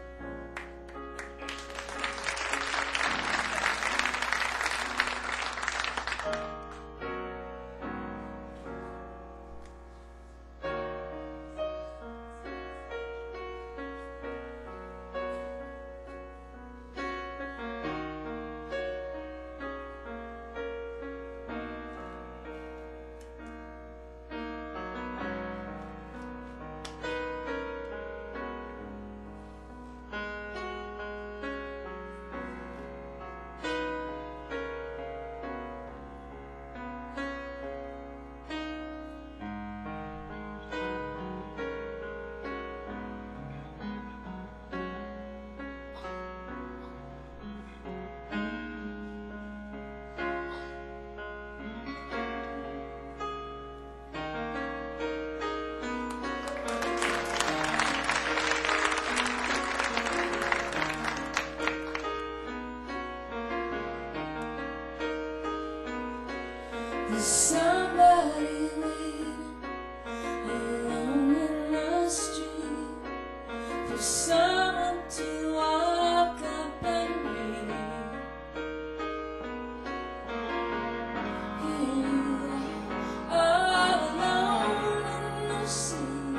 There's somebody waiting alone in the street for someone to walk up and meet. Here you are, all alone in the sea.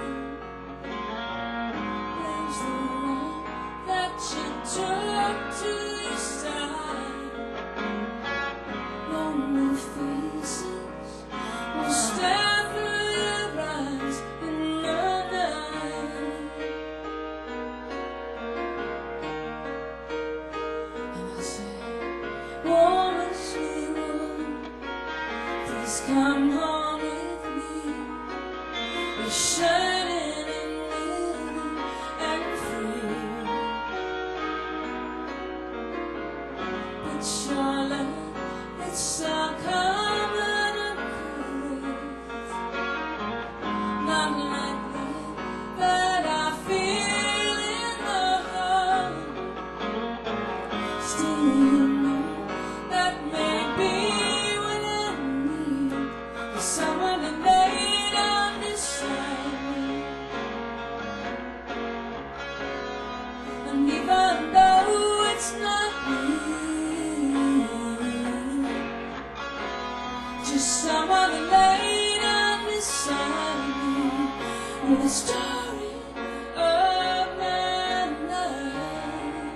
Blames the one that you took to your side. Lonely faces will stare through your eyes in the night. And I say, woman, sweet woman, please come home with me. You're shining and living and free. But your love, it's so uncommon occurrence. Not likely that I feel in the heart. Still you know that may be what I need, is someone that laid on beside me. And even though it's not me, just someone that laid on beside me with a story of my life.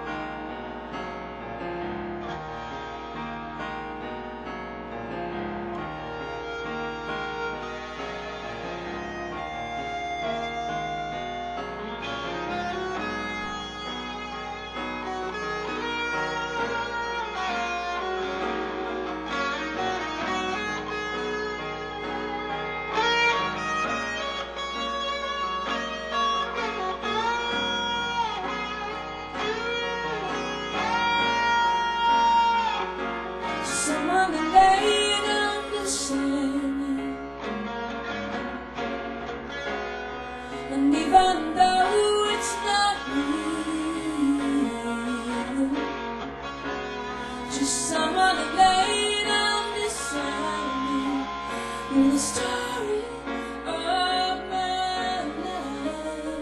Someone that laid on beside me. And even though it's not real, just someone that laid on beside me with a story of my life.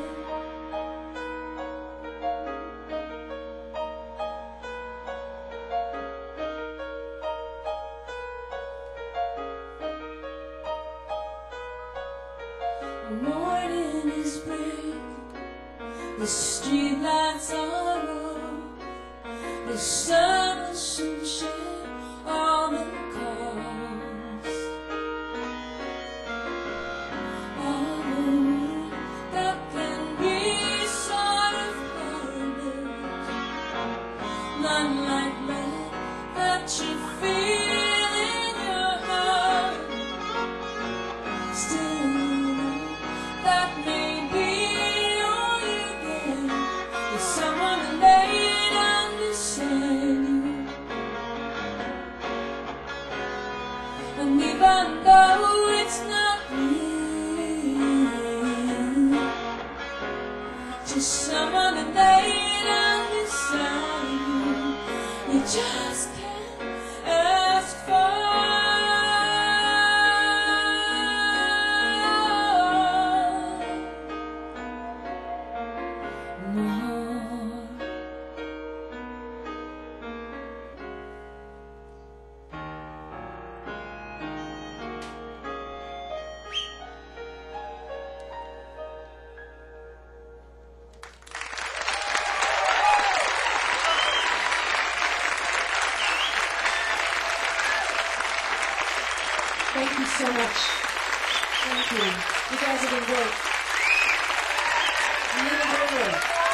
The morning is bright, the streetlights are low, the sun will soon shine all the cars. All the world that can be sort of harmless, not like love that you feel in your heart. Still that may be all you get, is someone that laid on beside you. And even though it's not real, just someone that laid on beside you, you just can't ask for more. Thank you so much. Thank you. You guys have been great. Really, really.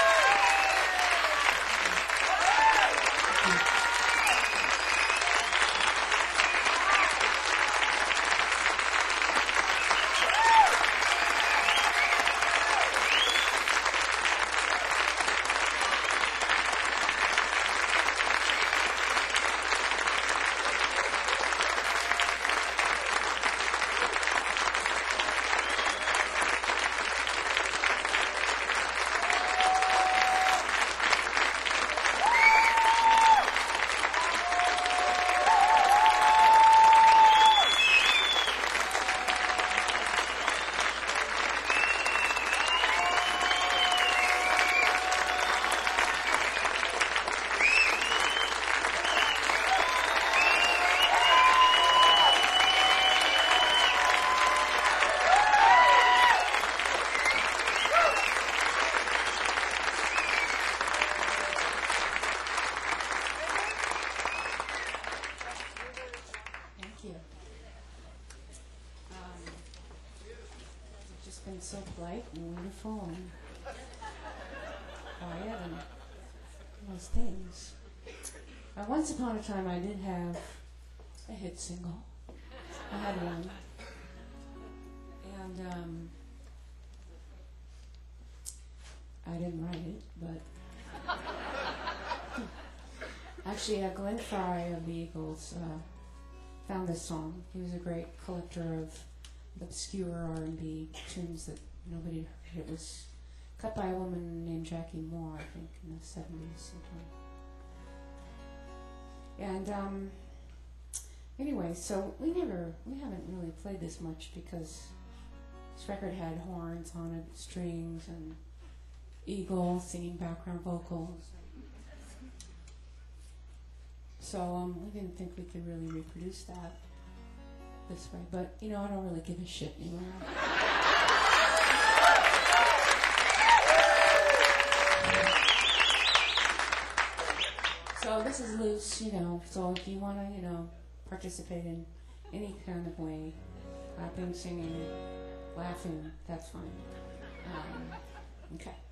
been so polite and wonderful and quiet and those things. Once upon a time I did have a hit single. I had one. And I didn't write it, but actually Glenn Frey of the Eagles found this song. He was a great collector of obscure R&B tunes that nobody had heard. It was cut by a woman named Jackie Moore, I think, in the 70s sometime. And anyway, so we haven't really played this much because this record had horns on it, strings, and Eagle singing background vocals. So we didn't think we could really reproduce that this way. But, I don't really give a shit anymore. So this is loose, so if you want to, participate in any kind of way, clapping, singing, laughing, that's fine. Okay.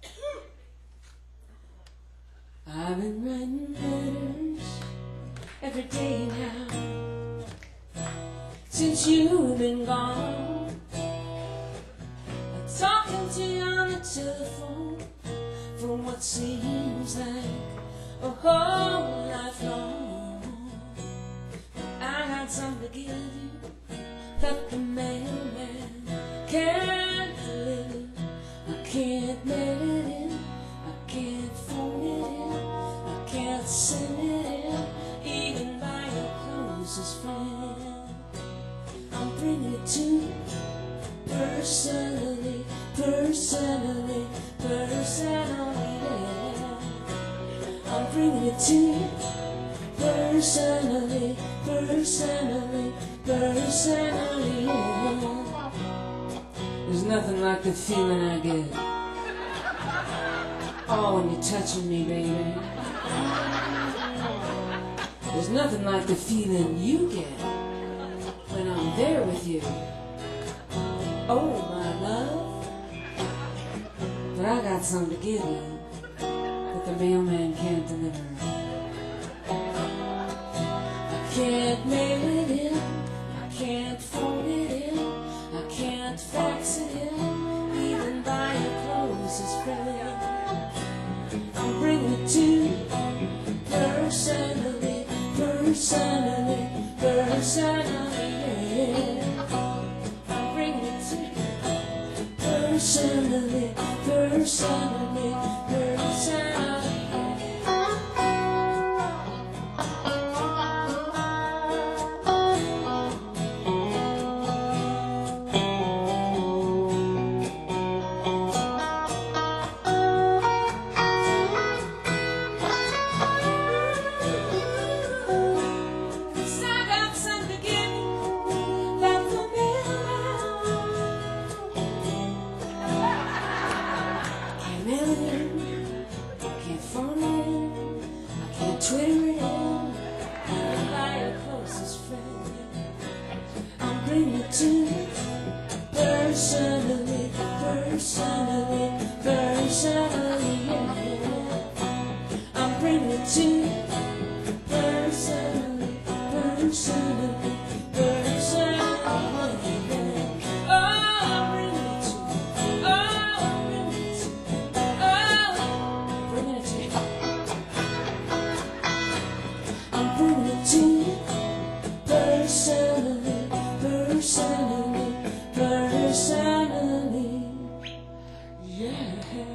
I've been writing letters every day now since you've been gone. I'm talking to you on the telephone for what seems like a whole life long. I got something to give you that the mailman can't deliver. I can't mail it in, I can't phone it in, I can't send it in, even by your closest friend. I'm bringing it to you personally, personally, personally, yeah. I'm bringing it to you personally, personally, personally, yeah. There's nothing like the feeling I get. Oh, when you're touching me, baby. There's nothing like the feeling you get when I'm there with you. Oh, my love. But I got something to give you that the mailman can't deliver. I can't mail it in, I can't phone it in, I can't fax it in, even by your closest friend. I'm bringing it to you personally, personally, personally, yeah. I'm bringing it to you personally, personally, personally. Personally, personally, personally, yeah. I'm bringing it to you. Personally, personally, personally, yeah. Oh, I'm bringing it to you. Oh, I'm bringing it to you. Oh, I'm bringing it to you. I'm bringing it to you. Personally, personally, personally, yeah.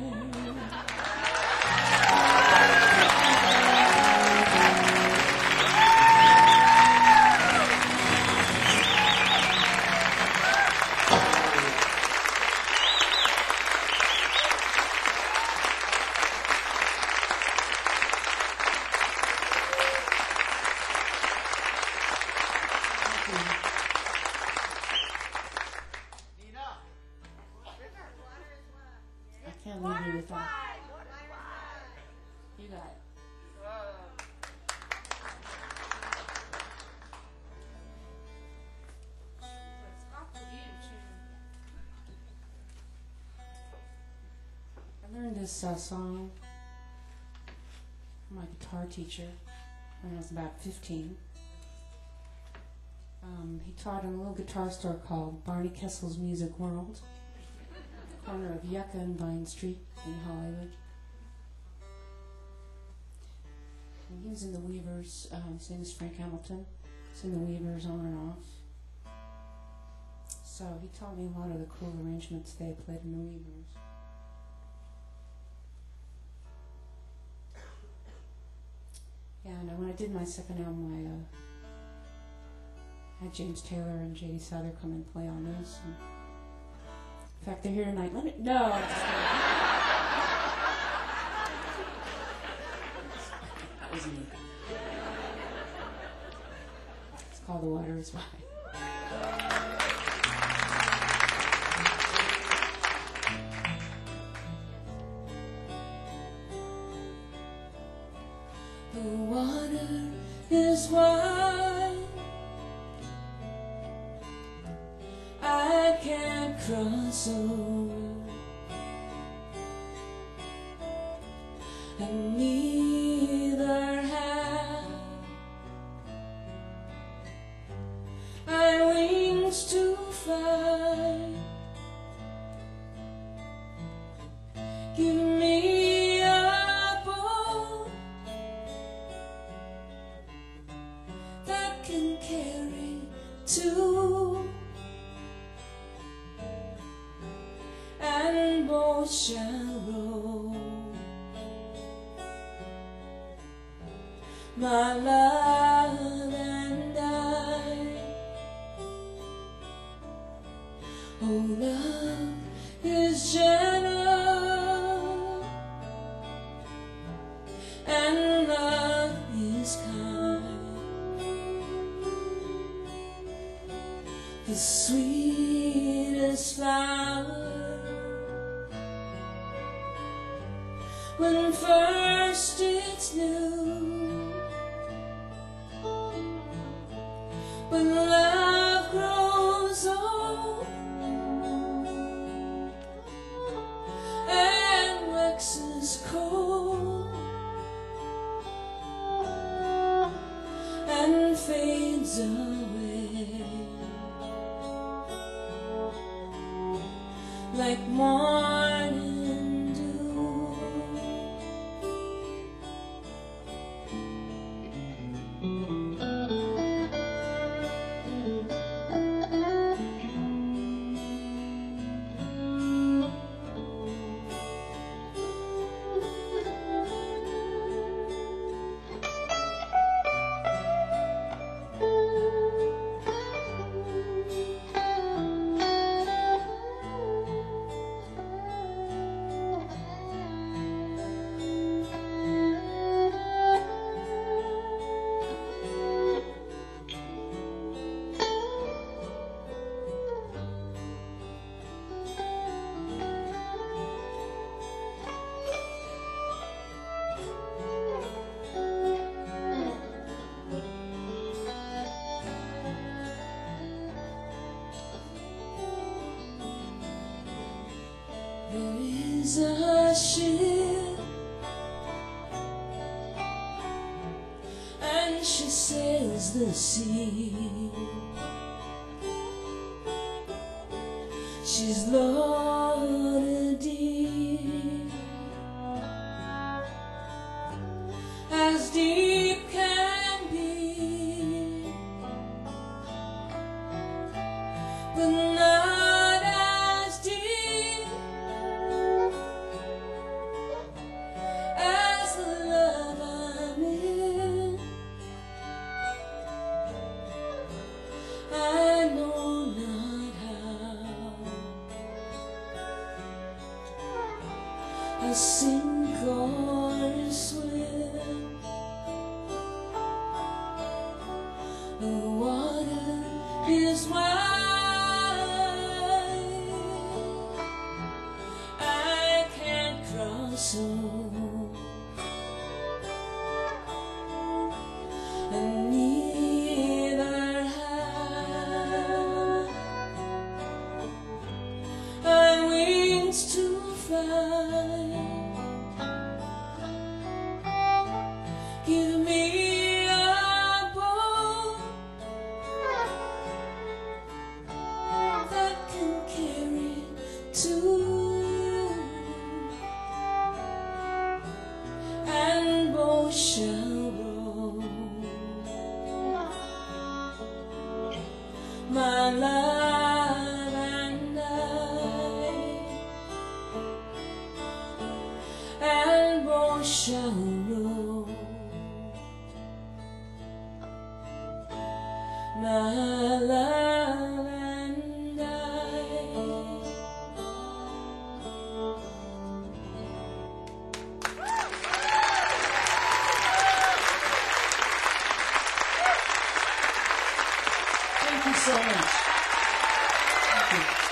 I can't leave you with that. You got it. I learned this song from my guitar teacher when I was about 15. He taught in a little guitar store called Barney Kessel's Music World, corner of Yucca and Vine Street in Hollywood. And he was in the Weavers. His name is Frank Hamilton. in the Weavers on and off. So he taught me a lot of the cool arrangements they played in the Weavers. Yeah, and when I did my second album, I had James Taylor and J.D. Souther come and play on this. And in fact, they're here tonight. No, I'm just kidding. That was me. It's called The Water Is Wide. The water is wide, I can't cross over, and neither have I wings to fly. Give me a boat that can carry two, and both shall row. My love and I. Oh, love is gentle, and love is kind. The sweetest flower, when first it's new, but love grows old and waxes cold and fades away like morning dew. There is a ship, and she sails the sea. She's loaded deep, as deep can be, but not as deep as the love I'm in. I know not how I sink or swim. The water is wide, I can't cross over, and neither have I wings to fly. my love and I, and Beauchamp Road, my love and I. Thank you so much. Thank you.